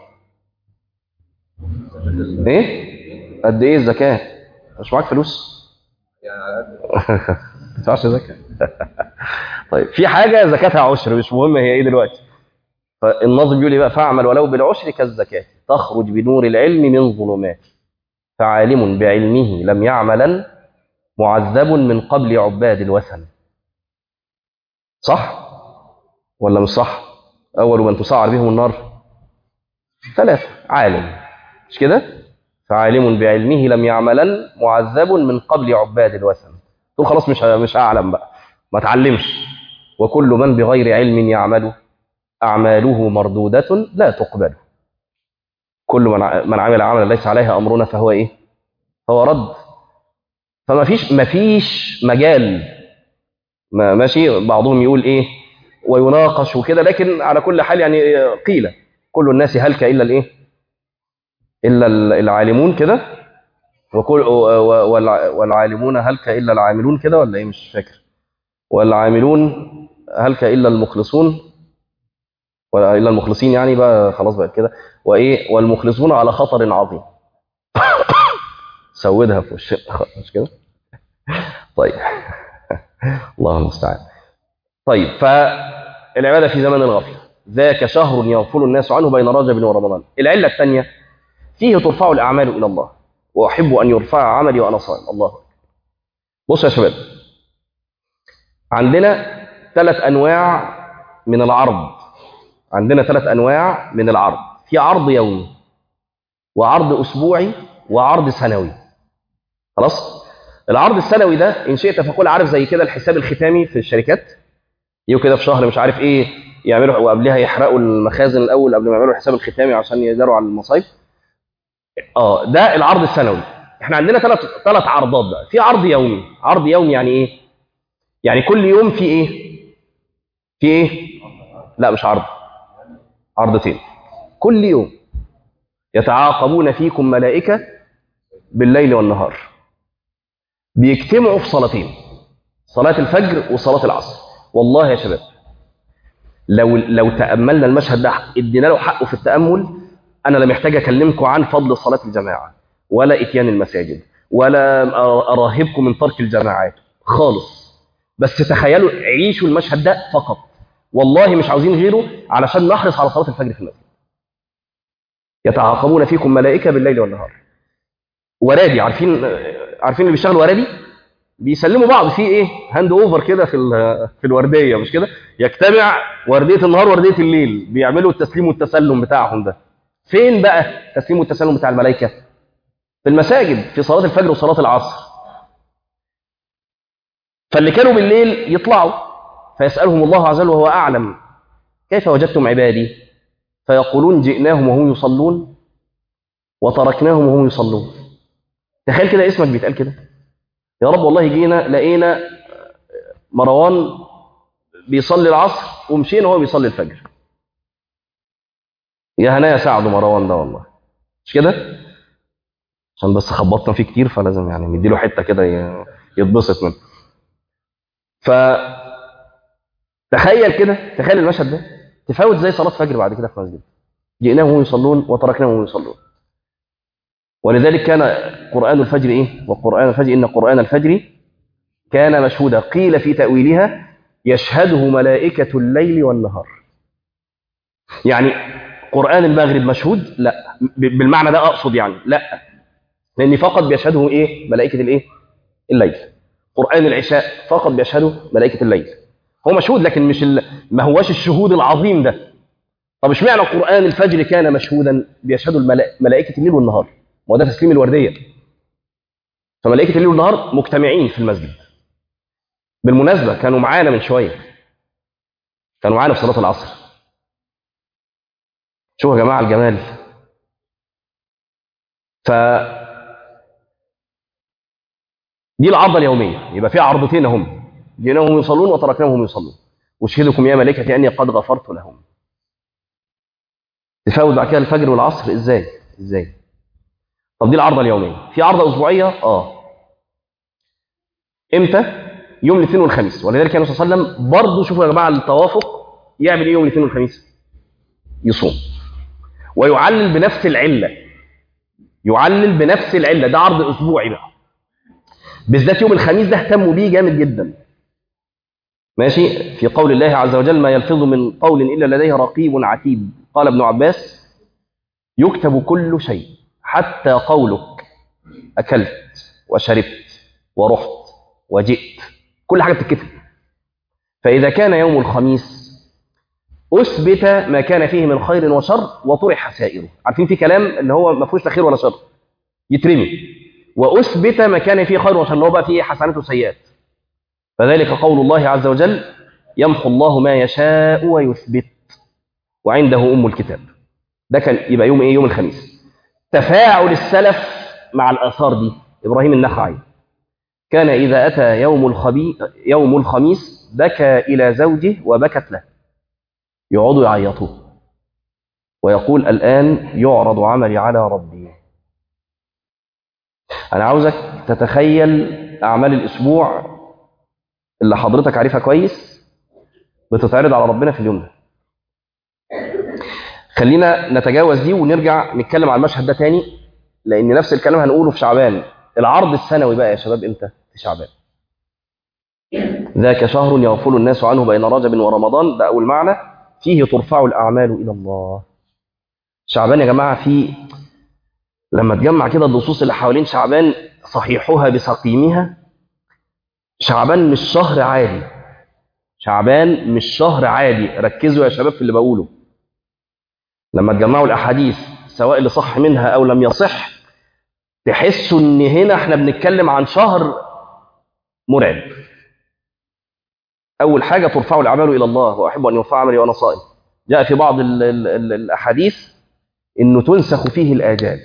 ايه قد ايه الزكاه؟ مش معاك فلوس يعني على قد ما تدفعش زكاه. طيب في حاجه زكاتها عشر مش مهم هي ايه دلوقتي. فالناظم بيقول لي بقى فاعمل ولو بالعشر كالزكاه تخرج بنور العلم من ظلمات فعالم بعلمه لم يعملا معذب من قبل عباد الوثن. صح ولا مش صح؟ اول من تسعر بهم النار ثلاثه عالم مش كده؟ فعالم بعلمه لم يعملا معذب من قبل عباد الوثن. تقول خلاص مش مش اعلم بقى ما اتعلمش. وكل من بغير علم يعمل اعماله مردوده لا تقبل. كل من من عمل عملا ليس عليها امرنا فهو ايه؟ فهو رد. فما فيش ما فيش مجال ما ماشي. بعضهم يقول ايه ويناقش وكده لكن على كل حال يعني قيل كل الناس هلك الا الايه؟ الا العالمون كده. وكل والعالمون هلك الا العاملون كده ولا ايه مش فاكر. والعاملون هلك الا المخلصون ولا الا المخلصين يعني بقى خلاص بقى كده. وايه والمخلصون على خطر عظيم. سودها في وش مش كده؟ طيب الله المستعان. طيب فالعباده في زمن الغفله ذاك شهر يغفل الناس عنه بين رجب ورمضان. العله الثانيه فيه ترفع الاعمال الى الله واحب ان يرفع عملي وانا صائم. الله. بصوا يا شباب عندنا ثلاث انواع من العرض. عندنا ثلاث انواع من العرض. في عرض يومي وعرض اسبوعي وعرض سنوي. خلاص. العرض السنوي ده ان شئت فقول عارف زي كده الحساب الختامي في الشركات يجوا كده في شهر مش عارف ايه يعملوا وقبلها يحرقوا المخازن الاول قبل ما يعملوا الحساب الختامي عشان يقدروا على المصايب. اه ده العرض السنوي. احنا عندنا ثلاث ثلاث عرضات بقى. في عرض يومي. عرض يومي يعني ايه؟ يعني كل يوم في ايه؟ في ايه؟ لا مش عرض. عرضتين. كل يوم يتعاقبون فيكم ملائكة بالليل والنهار بيجتمعوا في صلاتين صلاة الفجر وصلاة العصر. والله يا شباب لو لو تأملنا المشهد ده ادينا له حقه في التأمل أنا لا محتاج أكلمكم عن فضل صلاة الجماعة ولا إتيان المساجد ولا أراهبكم من ترك الجماعات خالص. بس تخيلوا عيشوا المشهد ده فقط. والله مش عاوزين غيره علشان نحرص على صلاة الفجر في المسجد. يتعاقبون فيكم ملائكة بالليل والنهار. ورادي عارفين عارفين اللي بيشتغلوا ورادي بيسلموا بعض في ايه هاند اوفر كده في في الورديه مش كده؟ يجتمع ورديه النهار ورديه الليل بيعملوا التسليم والتسلم بتاعهم ده. فين بقى التسليم والتسلم بتاع الملائكه؟ في المساجد في صلاه الفجر وصلاه العصر. فاللي كانوا بالليل يطلعوا فيسالهم الله عز وجل وهو اعلم كيف وجدتم عبادي فيقولون جئناهم وهم يصلون وتركناهم وهم يصلون. تخيل كده اسمك بيتقال كده يا رب والله جينا لقينا مروان بيصلي العصر ومشينا وهو بيصلي الفجر. يا هنا يا سعد مروان ده والله، مش كده؟ عشان بس خبطنا فيه كتير فلازم يعني نديله حته كده يتبسط منه. فتخيل كده، تخيل المشهد ده، تفوت زي صلاه فجر بعد كده في مسجد، جئناهم وهم يصلون وتركناهم وهم يصلون. ولذلك كان قرآن الفجر ايه؟ وقرآن الفجر ان قرآن الفجر كان مشهودا، قيل في تأويلها يشهده ملائكة الليل والنهار. يعني قرآن المغرب مشهود؟ لا، بالمعنى ده اقصد يعني لا، لان فقط بيشهده ايه؟ ملائكة الايه؟ الليل. قرآن العشاء فقط بيشهده ملائكة الليل. هو مشهود لكن مش ال... ما هواش الشهود العظيم ده. طب اشمعنى قرآن الفجر كان مشهودا بيشهده الملا... ملائكة الليل والنهار؟ ما هو ده تسليم الوردية. فملائكة الليل والنهار مجتمعين في المسجد. بالمناسبة كانوا معانا من شوية، كانوا معانا في صلاة العصر. شوفوا يا جماعة الجمال. ف دي العرضة اليومية، يبقى فيها عرضتين هم، جئناهم يصلون وتركناهم يصلون، واشهدكم يا ملائكتي أني قد غفرت لهم. تفاوت بعد كده الفجر والعصر ازاي؟ ازاي؟ طب دي العرضة اليومية. في عرضة أسبوعية اه امتى؟ يوم الاثنين والخميس. ولذلك النبي صلى الله عليه وسلم برضه، شوفوا يا جماعة التوافق، يعمل ايه يوم الاثنين والخميس؟ يصوم ويعلل بنفس العلة. يعلل بنفس العلة. ده عرض أسبوعي بقى، بالذات يوم الخميس ده اهتموا بيه جامد جدا. ماشي؟ في قول الله عز وجل ما يلفظ من قول إلا لديه رقيب عتيد. قال ابن عباس يكتب كل شيء حتى قولك أكلت وشربت ورحت وجئت، كل حاجة بتتكتب. فإذا كان يوم الخميس أثبت ما كان فيه من خير وشر وطرح سائره. عارفين في كلام اللي هو ما فيهوش لا خير ولا شر يترمي، وأثبت ما كان فيه خير وشر اللي هو بقى فيه حسنات وسيئات. فذلك قول الله عز وجل يمحو الله ما يشاء ويثبت وعنده أم الكتاب. ده كان يبقى يوم إيه؟ يوم الخميس. تفاعل السلف مع الآثار دي. إبراهيم النخعي كان إذا أتى يوم الخبي يوم الخميس بكى إلى زوجه وبكت له، يقعدوا يعيطوا ويقول الآن يعرض عملي على ربي. أنا عاوزك تتخيل أعمال الأسبوع اللي حضرتك عارفها كويس بتتعرض على ربنا في اليوم ده. خلينا نتجاوز دي ونرجع نتكلم عن المشهد ده تاني، لأن نفس الكلام هنقوله في شعبان. العرض السنوي بقى يا شباب إمتى؟ في شعبان. ذاك شهر يغفل الناس عنه بين رجب ورمضان، ده أول معنى، فيه ترفع الأعمال إلى الله. شعبان يا جماعة فيه، لما تجمع كده النصوص اللي حوالين شعبان صحيحها بسقيمها، شعبان مش شهر عادي. شعبان مش شهر عادي. ركزوا يا شباب في اللي بقوله. لما تجمعوا الأحاديث سواء اللي صح منها أو لم يصح، تحسوا إن هنا احنا بنتكلم عن شهر مرعب. أول حاجة ترفع الأعمال إلى الله، وأحب أن يرفع عملي وأنا صائم. جاء في بعض ال ال ال الأحاديث إنه تنسخ فيه الآجال،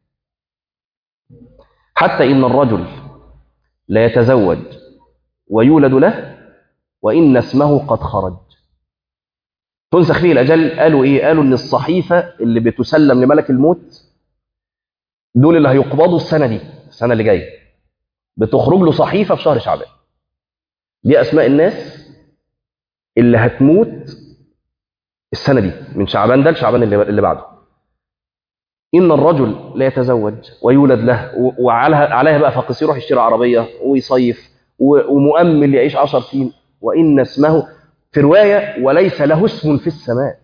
حتى إن الرجل لا يتزوج ويولد له وإن اسمه قد خرج. تنسخ فيه الأجل. قالوا إيه؟ قالوا إن الصحيفة اللي بتسلم لملك الموت، دول اللي هيقبضوا السنة دي، السنة اللي جاية، بتخرج له صحيفة في شهر شعبان. دي أسماء الناس اللي هتموت السنة دي، من شعبان ده لشعبان اللي اللي بعده. إن الرجل لا يتزوج ويولد له، وعليها عليها بقى فقس يروح يشتري عربية ويصيف ومؤمل يعيش عشر سنين، وإن اسمه في رواية وليس له اسم في السماء،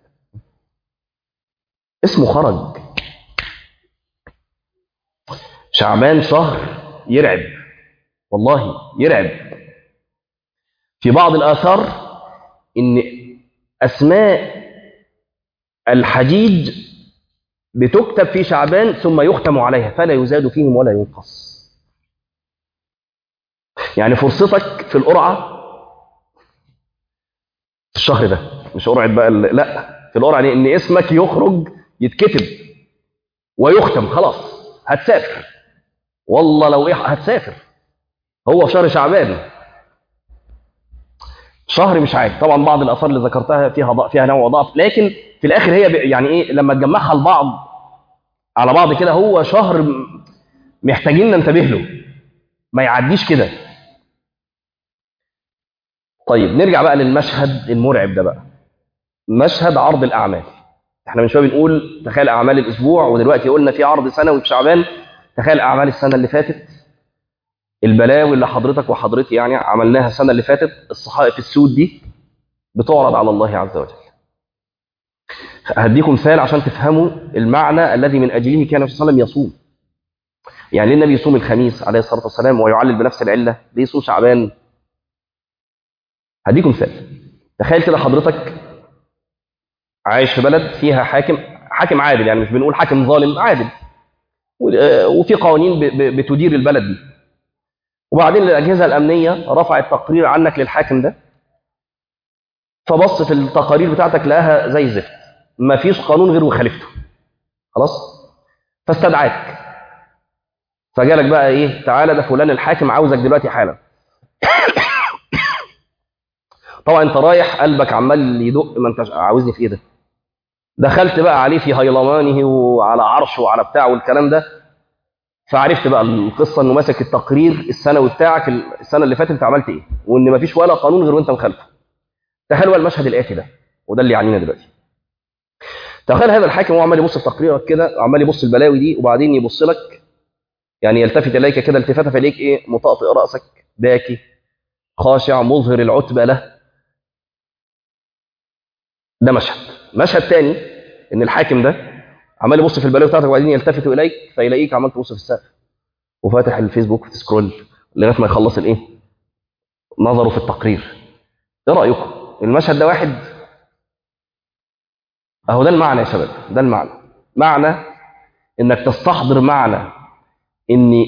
اسمه خرج. شعبان شهر يرعب، والله يرعب. في بعض الآثار إن أسماء الحجيج بتكتب في شعبان ثم يختم عليها فلا يزاد فيهم ولا ينقص. يعني فرصتك في القرعة الشهر ده، مش قرعة بقى، لا، في القرعة دي إن اسمك يخرج يتكتب ويختم. خلاص هتسافر، والله لو إيه هتسافر. هو في شهر شعبان. شهر مش عادي. طبعا بعض الاثار اللي ذكرتها فيها ضعف، فيها نوع ضعف، لكن في الاخر هي يعني ايه، لما تجمعها البعض على بعض كده هو شهر محتاجين ننتبه له، ما يعديش كده. طيب نرجع بقى للمشهد المرعب ده بقى، مشهد عرض الاعمال. احنا من شويه بنقول تخيل اعمال الاسبوع، ودلوقتي قلنا في عرض سنوي في شعبان. تخيل اعمال السنه اللي فاتت، البلاوي اللي حضرتك وحضرتي يعني عملناها السنه اللي فاتت، الصحائف السود دي بتعرض على الله عز وجل. هديكم مثال عشان تفهموا المعنى الذي من اجله كان النبي صلى الله عليه وسلم يصوم. يعني ليه النبي يصوم الخميس عليه الصلاه والسلام ويعلل بنفس العله؟ ليه يصوم شعبان؟ هديكم مثال. تخيل كده حضرتك عايش في بلد فيها حاكم، حاكم عادل، يعني مش بنقول حاكم ظالم، عادل، وفي قوانين بتدير البلد دي. وبعدين الاجهزه الامنيه رفعت تقرير عنك للحاكم ده، فبص في التقارير بتاعتك لقاها زي الزفت، ما فيش قانون غير وخالفته، خلاص، فاستدعاك، فجالك بقى ايه، تعالى ده فلان الحاكم عاوزك دلوقتي حالا. طبعا انت رايح قلبك عمال يدق، ما انت عاوزني في ايه ده؟ دخلت بقى عليه في هيلمانه وعلى عرشه وعلى بتاعه والكلام ده، فعرفت بقى القصه انه ماسك التقرير السنوي بتاعك السنه اللي فاتت انت عملت ايه، وان ما فيش ولا قانون غير وانت مخالفه. تخيل بقى المشهد الاتي ده، وده اللي يعنينا دلوقتي. تخيل هذا الحاكم وهو عمال يبص في تقريرك كده، عمال يبص البلاوي دي، وبعدين يبص لك، يعني يلتفت اليك كده التفاته فيليك ايه، مطأطئ راسك، باكي، خاشع، مظهر العتبه له. ده مشهد. مشهد تاني ان الحاكم ده عمال يبص في البلاوي بتاعتك، وبعدين يلتفت اليك فيلاقيك عمال تبص في السقف وفاتح الفيسبوك وتسكرول لغايه ما يخلص الايه، نظره في التقرير. ايه رايكم؟ المشهد ده واحد. اهو ده المعنى يا شباب، ده المعنى. معنى انك تستحضر معنى ان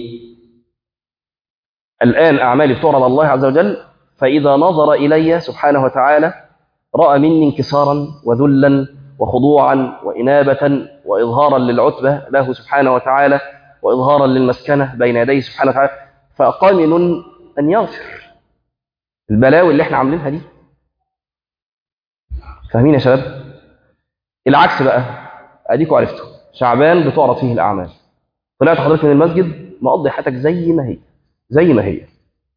الان اعمالي بتعرض على الله عز وجل، فاذا نظر الي سبحانه وتعالى راى مني انكسارا وذلا وخضوعا وانابه واظهارا للعتبه له سبحانه وتعالى، واظهارا للمسكنه بين يديه سبحانه وتعالى، فقامن ان يغفر البلاوي اللي احنا عاملينها دي. فاهمين يا شباب؟ العكس بقى، اديكوا عرفتوا، شعبان بتعرض فيه الاعمال، طلعت حضرتك من المسجد مقضي حياتك زي ما هي، زي ما هي.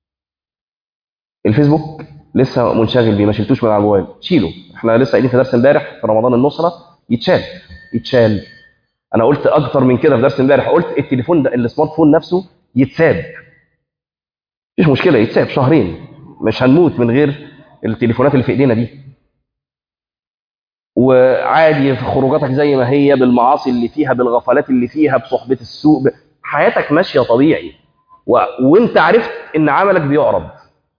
الفيسبوك لسه منشغل بيه، ما شلتوش من على الموبايل، شيله. احنا لسه قايلين في درس امبارح في رمضان النصره، يتشال، يتشال. انا قلت اكتر من كده في درس امبارح، قلت التليفون ده، السمارت فون نفسه يتساب، مفيش مشكله، يتساب شهرين، مش هنموت من غير التليفونات اللي في ايدينا دي. وعادي في خروجاتك زي ما هي، بالمعاصي اللي فيها، بالغفلات اللي فيها، بصحبه السوء، ب... حياتك ماشيه طبيعي، و... وانت عرفت ان عملك بيعرض.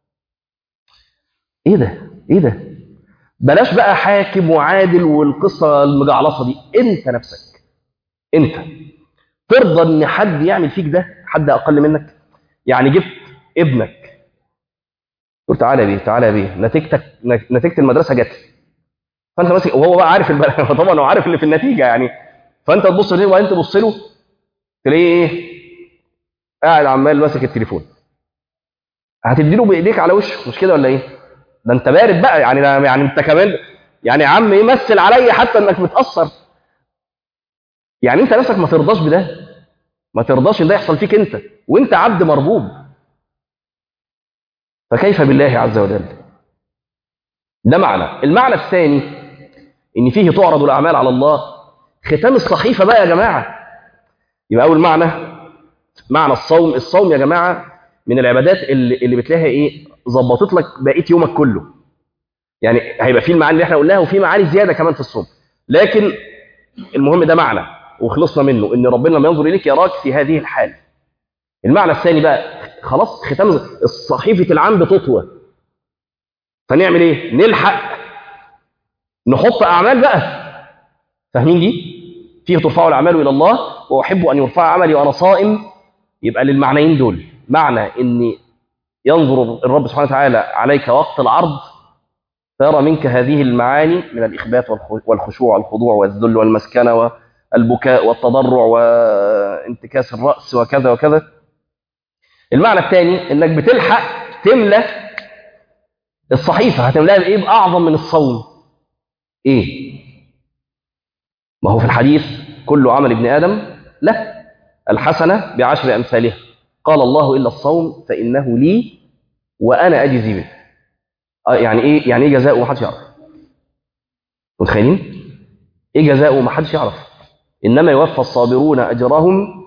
ايه ده؟ ايه ده؟ بلاش بقى حاكم وعادل والقصه المجعلصه دي. انت نفسك، انت ترضى ان حد يعمل فيك ده، حد اقل منك؟ يعني جبت ابنك قلت تعالى يا بيه، تعالى يا بيه، نتيجتك نتيجه المدرسه جت، فانت ماسك، وهو بقى عارف البلاء طبعا هو عارف اللي في النتيجه يعني، فانت تبص ليه وانت تبص له تلاقيه ايه، قاعد عمال ماسك التليفون. هتديله بايديك على وشه، مش كده ولا ايه؟ ده انت بارد بقى يعني، يعني انت كمان يعني يا عم يمثل عليا حتى انك متاثر. يعني انت نفسك ما ترضاش بده، ما ترضاش ان ده يحصل فيك انت وانت عبد مربوب، فكيف بالله عز وجل؟ ده معنى. المعنى الثاني ان فيه تعرض الاعمال على الله، ختام الصحيفه بقى يا جماعه. يبقى اول معنى معنى الصوم. الصوم يا جماعه من العبادات اللي, اللي بتلاقيها ايه، ظبطت لك بقيه يومك كله. يعني هيبقى فيه المعاني اللي احنا قلناها وفي معاني زياده كمان في الصوم، لكن المهم ده معنى وخلصنا منه، ان ربنا لما ينظر اليك يراك في هذه الحال. المعنى الثاني بقى، خلاص ختام الصحيفه العام بتطوى، فنعمل ايه؟ نلحق نحط اعمال بقى. فاهمين دي؟ فيه ترفع الاعمال الى الله واحب ان يرفع عملي وانا صائم. يبقى للمعنيين دول، معنى ان ينظر الرب سبحانه وتعالى عليك وقت العرض فيرى منك هذه المعاني من الاخبات والخشوع والخضوع والذل والمسكنه والبكاء والتضرع وانتكاس الراس وكذا وكذا. المعنى الثاني انك بتلحق تملى الصحيفة هتملاها بإيه؟ بأعظم من الصوم. إيه؟ ما هو في الحديث كل عمل ابن آدم له الحسنة بعشر أمثالها، قال الله إلا الصوم فإنه لي وأنا أجزي به. آه يعني إيه؟ يعني إيه جزاؤه؟ ما حدش يعرف. متخيلين؟ إيه جزاؤه؟ ما حدش يعرف. إنما يوفى الصابرون أجرهم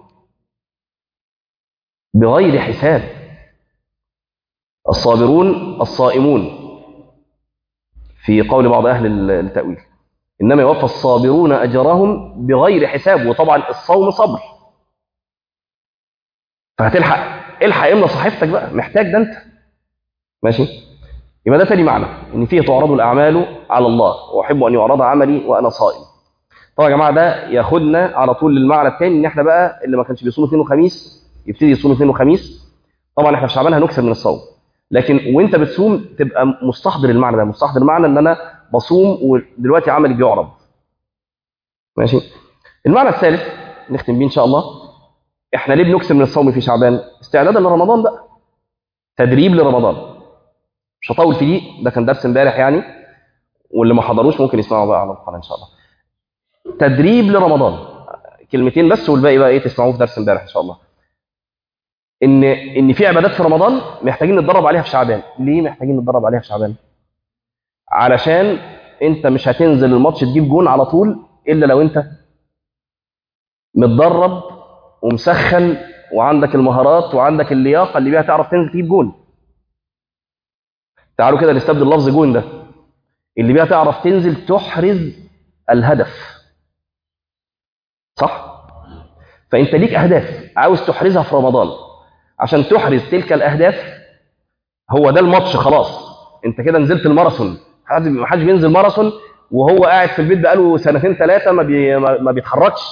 بغير حساب. الصابرون الصائمون في قول بعض أهل التأويل، إنما يوفى الصابرون أجرهم بغير حساب. وطبعا الصوم صبر، فهتلحق الحق املى صحيفتك بقى، محتاج ده انت. ماشي. يبقى ده تاني معنى، ان فيه تعرض الاعمال على الله واحب ان يعرض عملي وانا صائم. طبعا يا جماعه ده ياخدنا على طول للمعنى الثاني، ان احنا بقى اللي ما كانش بيصوم اثنين وخميس يبتدي يصوم اثنين وخميس. طبعا احنا في شعبان هنكسب من الصوم، لكن وانت بتصوم تبقى مستحضر المعنى ده، مستحضر المعنى ان انا بصوم ودلوقتي عملي بيعرض. ماشي. المعنى الثالث نختم بيه ان شاء الله، احنا ليه بنكسب من الصوم في شعبان؟ استعدادا لرمضان بقى، تدريب لرمضان. مش هطول في دي، ده كان درس امبارح يعني، واللي ما حضروش ممكن يسمعوا بقى على القناه ان شاء الله. تدريب لرمضان، كلمتين بس والباقي بقى ايه تسمعوه في درس امبارح ان شاء الله. ان ان في عبادات في رمضان محتاجين نتدرب عليها في شعبان. ليه محتاجين نتدرب عليها في شعبان؟ علشان انت مش هتنزل الماتش تجيب جون على طول الا لو انت متدرب ومسخن وعندك المهارات وعندك اللياقه اللي بيها تعرف تنزل تجيب جون. تعالوا كده نستبدل لفظ جون ده، اللي بيها تعرف تنزل تحرز الهدف. صح؟ فانت ليك اهداف عاوز تحرزها في رمضان، عشان تحرز تلك الاهداف هو ده الماتش. خلاص انت كده نزلت الماراثون. ما حدش بينزل ماراثون وهو قاعد في البيت بقاله سنتين ثلاثه ما, بي... ما بيتحركش.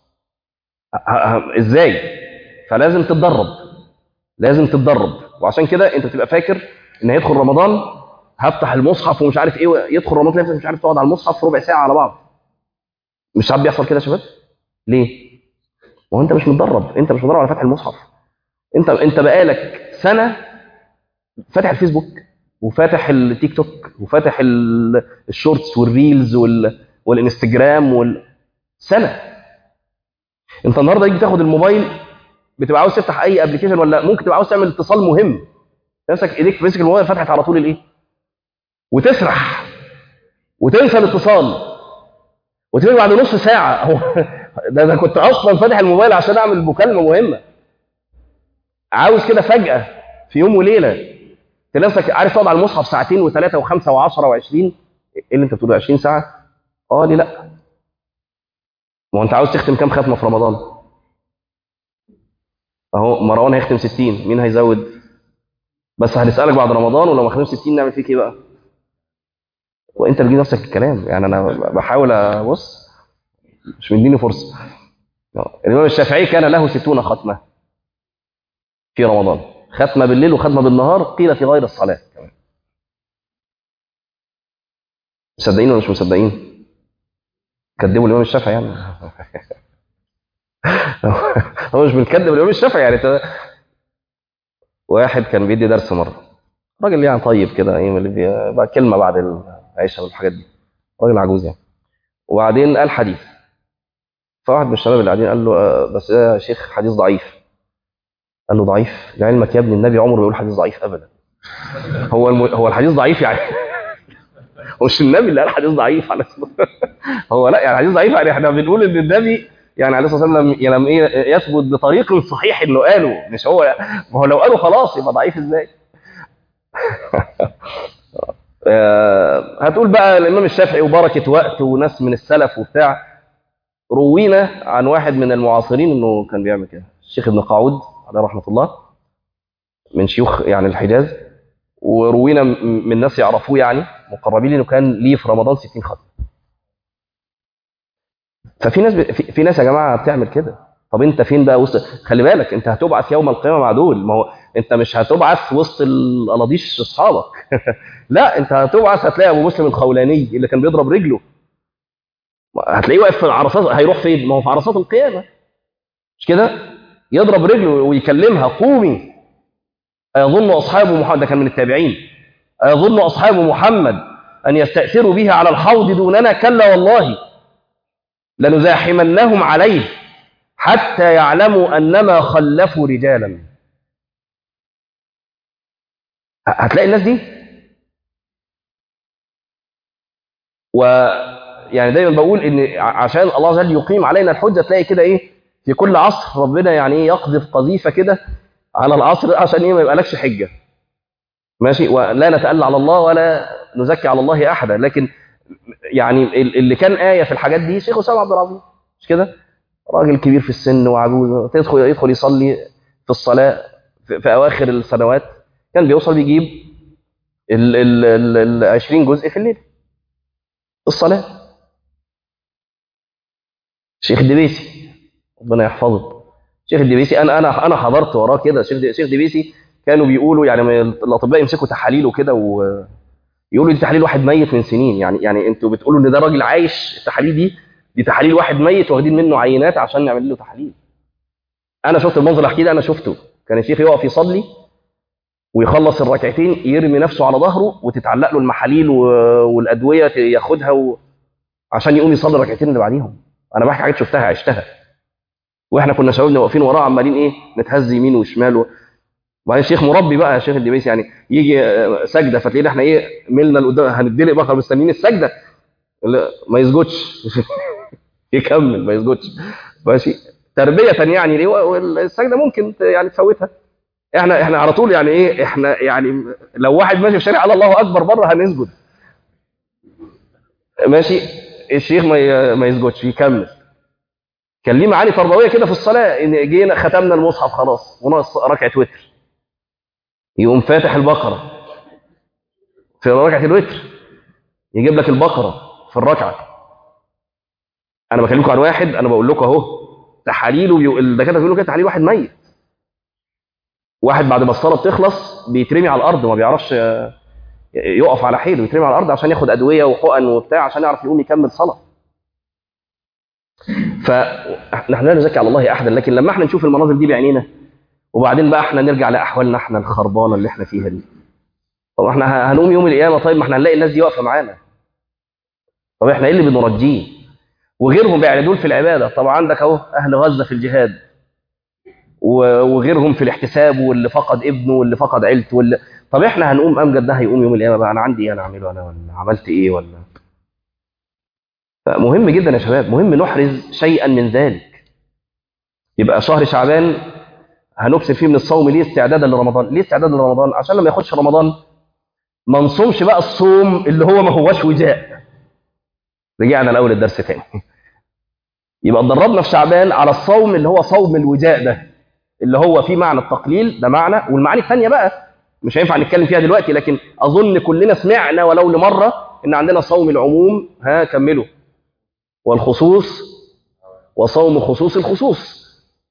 ازاي؟ فلازم تتدرب، لازم تتدرب. وعشان كده انت تبقى فاكر ان هيدخل رمضان هفتح المصحف ومش عارف ايه، يدخل رمضان تلاقي مش عارف تقعد على المصحف ربع ساعه على بعض. مش ساعات بيحصل كده يا شباب؟ ليه؟ ما هو انت مش متدرب، انت مش متدرب على فتح المصحف. انت انت بقالك سنه فاتح الفيسبوك وفاتح التيك توك وفاتح الشورتس والريلز وال... والانستجرام وال... سنه. انت النهارده يجي تاخد الموبايل بتبقى عاوز تفتح اي ابلكيشن، ولا ممكن تبقى عاوز تعمل اتصال مهم، تمسك ايديك ماسك الموبايل فتحت على طول الايه، وتسرح وتنسى الاتصال وتيجي بعد نص ساعه هو ده انا كنت اصلا فاتح الموبايل عشان اعمل مكالمه مهمه. عاوز كده فجاه في يوم وليله تلاقيك عارف تقعد على المصحف ساعتين وثلاثه وخمسه وعشره وعشرين. ايه اللي انت بتقوله عشرين ساعه؟ اه ليه لا؟ ما هو انت عاوز تختم كام ختمه في رمضان؟ اهو مروان هيختم ستين، مين هيزود؟ بس هنسالك بعد رمضان ولو ما ختمش ستين نعمل فيك ايه بقى؟ وانت بتجيب نفسك الكلام يعني. انا بحاول ابص مش مديني فرصه. الامام الشافعي كان له ستون ختمه في رمضان، ختمه بالليل وختمه بالنهار، قيل في غير الصلاه كمان. مصدقين ولا مش مصدقين؟ كذبوا الامام الشافعي يعني. هو مش بنكذب الامام الشافعي يعني. ت... واحد كان بيدي درس مره، راجل يعني طيب كده، ايه اللي بي... بقى كلمه بعد العشاء والحاجات دي، راجل عجوز يعني. وبعدين قال حديث، فواحد من الشباب اللي قاعدين قال له آه بس ده يا شيخ حديث ضعيف. قال له ضعيف؟ لعلمك يا ابني النبي عمره ما يقول حديث ضعيف ابدا. هو الم... هو الحديث ضعيف يعني؟ هو مش النبي اللي قال حديث ضعيف على اسمه. هو لا يعني حديث ضعيف يعني احنا بنقول ان النبي يعني عليه الصلاه والسلام لم ايه يثبت بطريق صحيح انه قاله، مش هو. ما هو لو قاله خلاص يبقى ضعيف ازاي؟ آه هتقول بقى الامام الشافعي وبركه وقت وناس من السلف وبتاع. روينا عن واحد من المعاصرين انه كان بيعمل كده، الشيخ ابن قعود عليه رحمه الله، من شيوخ يعني الحجاز. وروينا من ناس يعرفوه يعني مقربين انه كان ليه في رمضان ستين ختمه. ففي ناس ب... في... في ناس يا جماعه بتعمل كده. طب انت فين بقى وسط؟ خلي بالك انت هتبعث يوم القيامه مع دول. ما هو انت مش هتبعث وسط القلاضيش اصحابك. لا انت هتبعث هتلاقي ابو مسلم الخولاني اللي كان بيضرب رجله، هتلاقيه واقف في عرصات. هيروح فين؟ ما هو في عرصات القيامه، مش كده؟ يضرب رجله ويكلمها قومي. يظن اصحاب محمد، ده كان من التابعين، أيظن أصحاب محمد أن يستأثروا به على الحوض دوننا؟ كلا والله، لنزاحمنهم عليه حتى يعلموا أنما خلفوا رجالا. هتلاقي الناس دي، ويعني دايما بقول إن عشان الله عز وجل يقيم علينا الحجة، تلاقي كده إيه في كل عصر ربنا يعني إيه يقذف قذيفة كده على العصر عشان إيه ما يبقالكش حجة. ماشي، ولا نتألى على الله ولا نزكي على الله أحدا، لكن يعني اللي كان آية في الحاجات دي شيخ أسامة عبد العظيم، مش كده؟ راجل كبير في السن وعجوز، تدخل يدخل يصلي في الصلاة في, في أواخر السنوات، كان بيوصل بيجيب ال ال ال ال عشرين جزء في الليل الصلاة. شيخ الدبيسي ربنا يحفظه، شيخ الدبيسي أنا أنا أنا حضرت وراه كده. شيخ شيخ الدبيسي كانوا بيقولوا يعني الأطباء يمسكوا تحاليله كده ويقولوا دي تحاليل واحد ميت من سنين، يعني يعني أنتوا بتقولوا إن ده راجل عايش، التحاليل دي دي تحاليل واحد ميت واخدين منه عينات عشان نعمل له تحاليل. انا شفت المنظر، احكي ده انا شفته. كان الشيخ يقف يصلي ويخلص الركعتين يرمي نفسه على ظهره وتتعلق له المحاليل والادويه ياخدها و... عشان يقوم يصلي الركعتين اللي بعديهم. انا بحكي حاجات شفتها عشتها، واحنا كنا شبابنا واقفين وراه عمالين ايه نتهز يمين وشمال. وبعدين الشيخ مربي بقى، الشيخ الدبيسي يعني يجي سجده فتلاقينا احنا ايه ملنا لقدام هندلق بقى مستنيين السجده، لا ما يسجدش يكمل ما يسجدش. ماشي، تربيه يعني ليه، والسجده ممكن يعني تفوتها. احنا احنا على طول يعني ايه، احنا يعني لو واحد ماشي في الشارع قال الله اكبر بره هنسجد. ماشي، الشيخ ما ما يسجدش يكمل. كان ليه معاني تربويه كده في الصلاه، ان جينا ختمنا المصحف خلاص وناقص ركعه وتر، يقوم فاتح البقره في ركعه الوتر، يجيب لك البقره في الركعه. انا بكلمكم عن واحد، انا بقول لكم اهو تحاليله بيو... الدكاتره بيقولوا كده تحاليل واحد ميت. واحد بعد ما الصلاه بتخلص بيترمي على الارض، ما بيعرفش يقف على حيله، بيترمي على الارض عشان ياخد ادويه وحقن وبتاع عشان يعرف يقوم يكمل صلاه. فنحن لا نزكي على الله احدا، لكن لما احنا نشوف المناظر دي بعينينا وبعدين بقى احنا نرجع لاحوالنا احنا الخربانه اللي احنا فيها دي، طب احنا هنقوم يوم القيامه، طيب ما احنا هنلاقي الناس دي واقفه معانا، طب احنا ايه اللي بنرجيه؟ وغيرهم بقى دول في العباده. طبعا عندك اهو اهل غزه في الجهاد، وغيرهم في الاحتساب، واللي فقد ابنه واللي فقد عيلته واللي... طب احنا هنقوم امجد ده هيقوم يوم القيامه بقى انا عندي ايه انا اعمله انا، ولا عملت ايه ولا. فمهم جدا يا شباب، مهم نحرز شيئا من ذلك. يبقى شهر شعبان هنكسر فيه من الصوم ليه؟ استعدادا لرمضان. ليه استعدادا لرمضان؟ عشان لما يخش رمضان ما نصومش بقى الصوم اللي هو ما هوش وجاء. رجعنا الاول الدرس تاني. يبقى اتدربنا في شعبان على الصوم اللي هو صوم الوجاء ده، اللي هو فيه معنى التقليل، ده معنى، والمعاني الثانيه بقى مش هينفع نتكلم فيها دلوقتي، لكن اظن كلنا سمعنا ولو لمره ان عندنا صوم العموم، ها كملوا، والخصوص، وصوم خصوص الخصوص.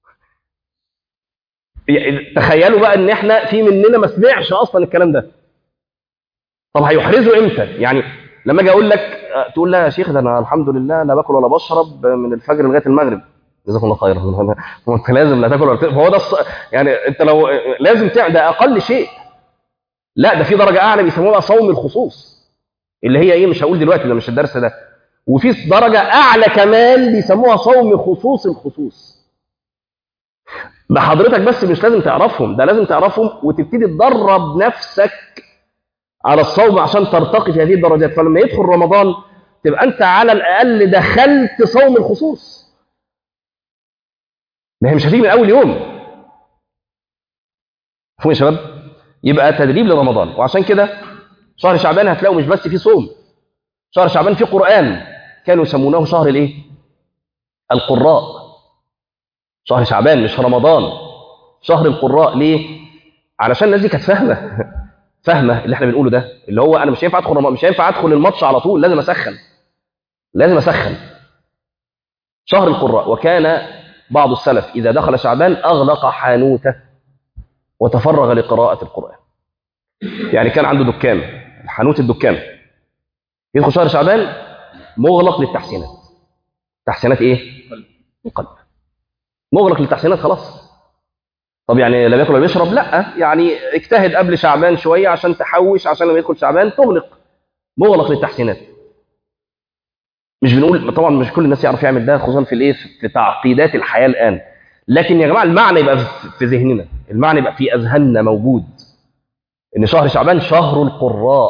تخيلوا بقى ان احنا في مننا ما سمعش اصلا الكلام ده. طب هيحرزوا امتى؟ يعني لما اجي اقول لك تقول لا يا شيخ ده انا الحمد لله لا باكل ولا بشرب من الفجر لغايه المغرب، جزاكم الله خيرا. انت لازم لا تاكل ولا تشرب، هو ده الص... يعني انت لو لازم تعمل ده اقل شيء. لا ده في درجه اعلى بيسموها صوم الخصوص، اللي هي ايه مش هقول دلوقتي، ده مش الدرس ده. وفي درجه اعلى كمان بيسموها صوم خصوص الخصوص. ده حضرتك بس مش لازم تعرفهم، ده لازم تعرفهم وتبتدي تدرب نفسك على الصوم عشان ترتقي في هذه الدرجات. فلما يدخل رمضان تبقى انت على الاقل دخلت صوم الخصوص. ما هي مش هتيجي من اول يوم. مفهوم يا شباب؟ يبقى تدريب لرمضان. وعشان كده شهر شعبان هتلاقوا مش بس فيه صوم، شهر شعبان فيه قرآن، كانوا يسمونه شهر الايه؟ القراء. شهر شعبان مش رمضان، شهر القراء. ليه؟ علشان الناس دي كانت فاهمه فاهمه اللي احنا بنقوله ده، اللي هو انا مش هينفع ادخل مش هينفع ادخل الماتش على طول، لازم اسخن لازم اسخن. شهر القراء. وكان بعض السلف اذا دخل شعبان اغلق حانوته وتفرغ لقراءه القرآن. يعني كان عنده دكان، حانوت الدكان، يدخل شهر شعبان مغلق للتحسينات. تحسينات ايه؟ القلب. مغلق للتحسينات خلاص. طب يعني لا بياكل ولا بيشرب؟ لا، يعني اجتهد قبل شعبان شويه عشان تحوش، عشان لما يدخل شعبان تغلق، مغلق للتحسينات. مش بنقول طبعا مش كل الناس يعرف يعمل ده، خصوصا في الايه، في تعقيدات الحياه الان، لكن يا جماعه المعنى يبقى في ذهننا، المعنى يبقى في اذهاننا موجود، ان شهر شعبان شهر القراء،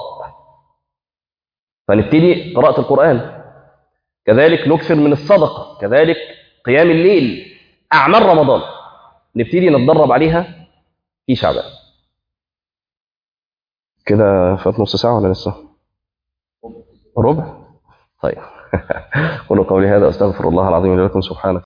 فنبتدي قراءه القران، كذلك نكثر من الصدقه، كذلك قيام الليل، اعمال رمضان نبتدي نتدرب عليها في شعبان. كده فات نص ساعه ولا لسه؟ ربع. طيب قولوا قولي هذا، استغفر الله العظيم لي ولكم، سبحانك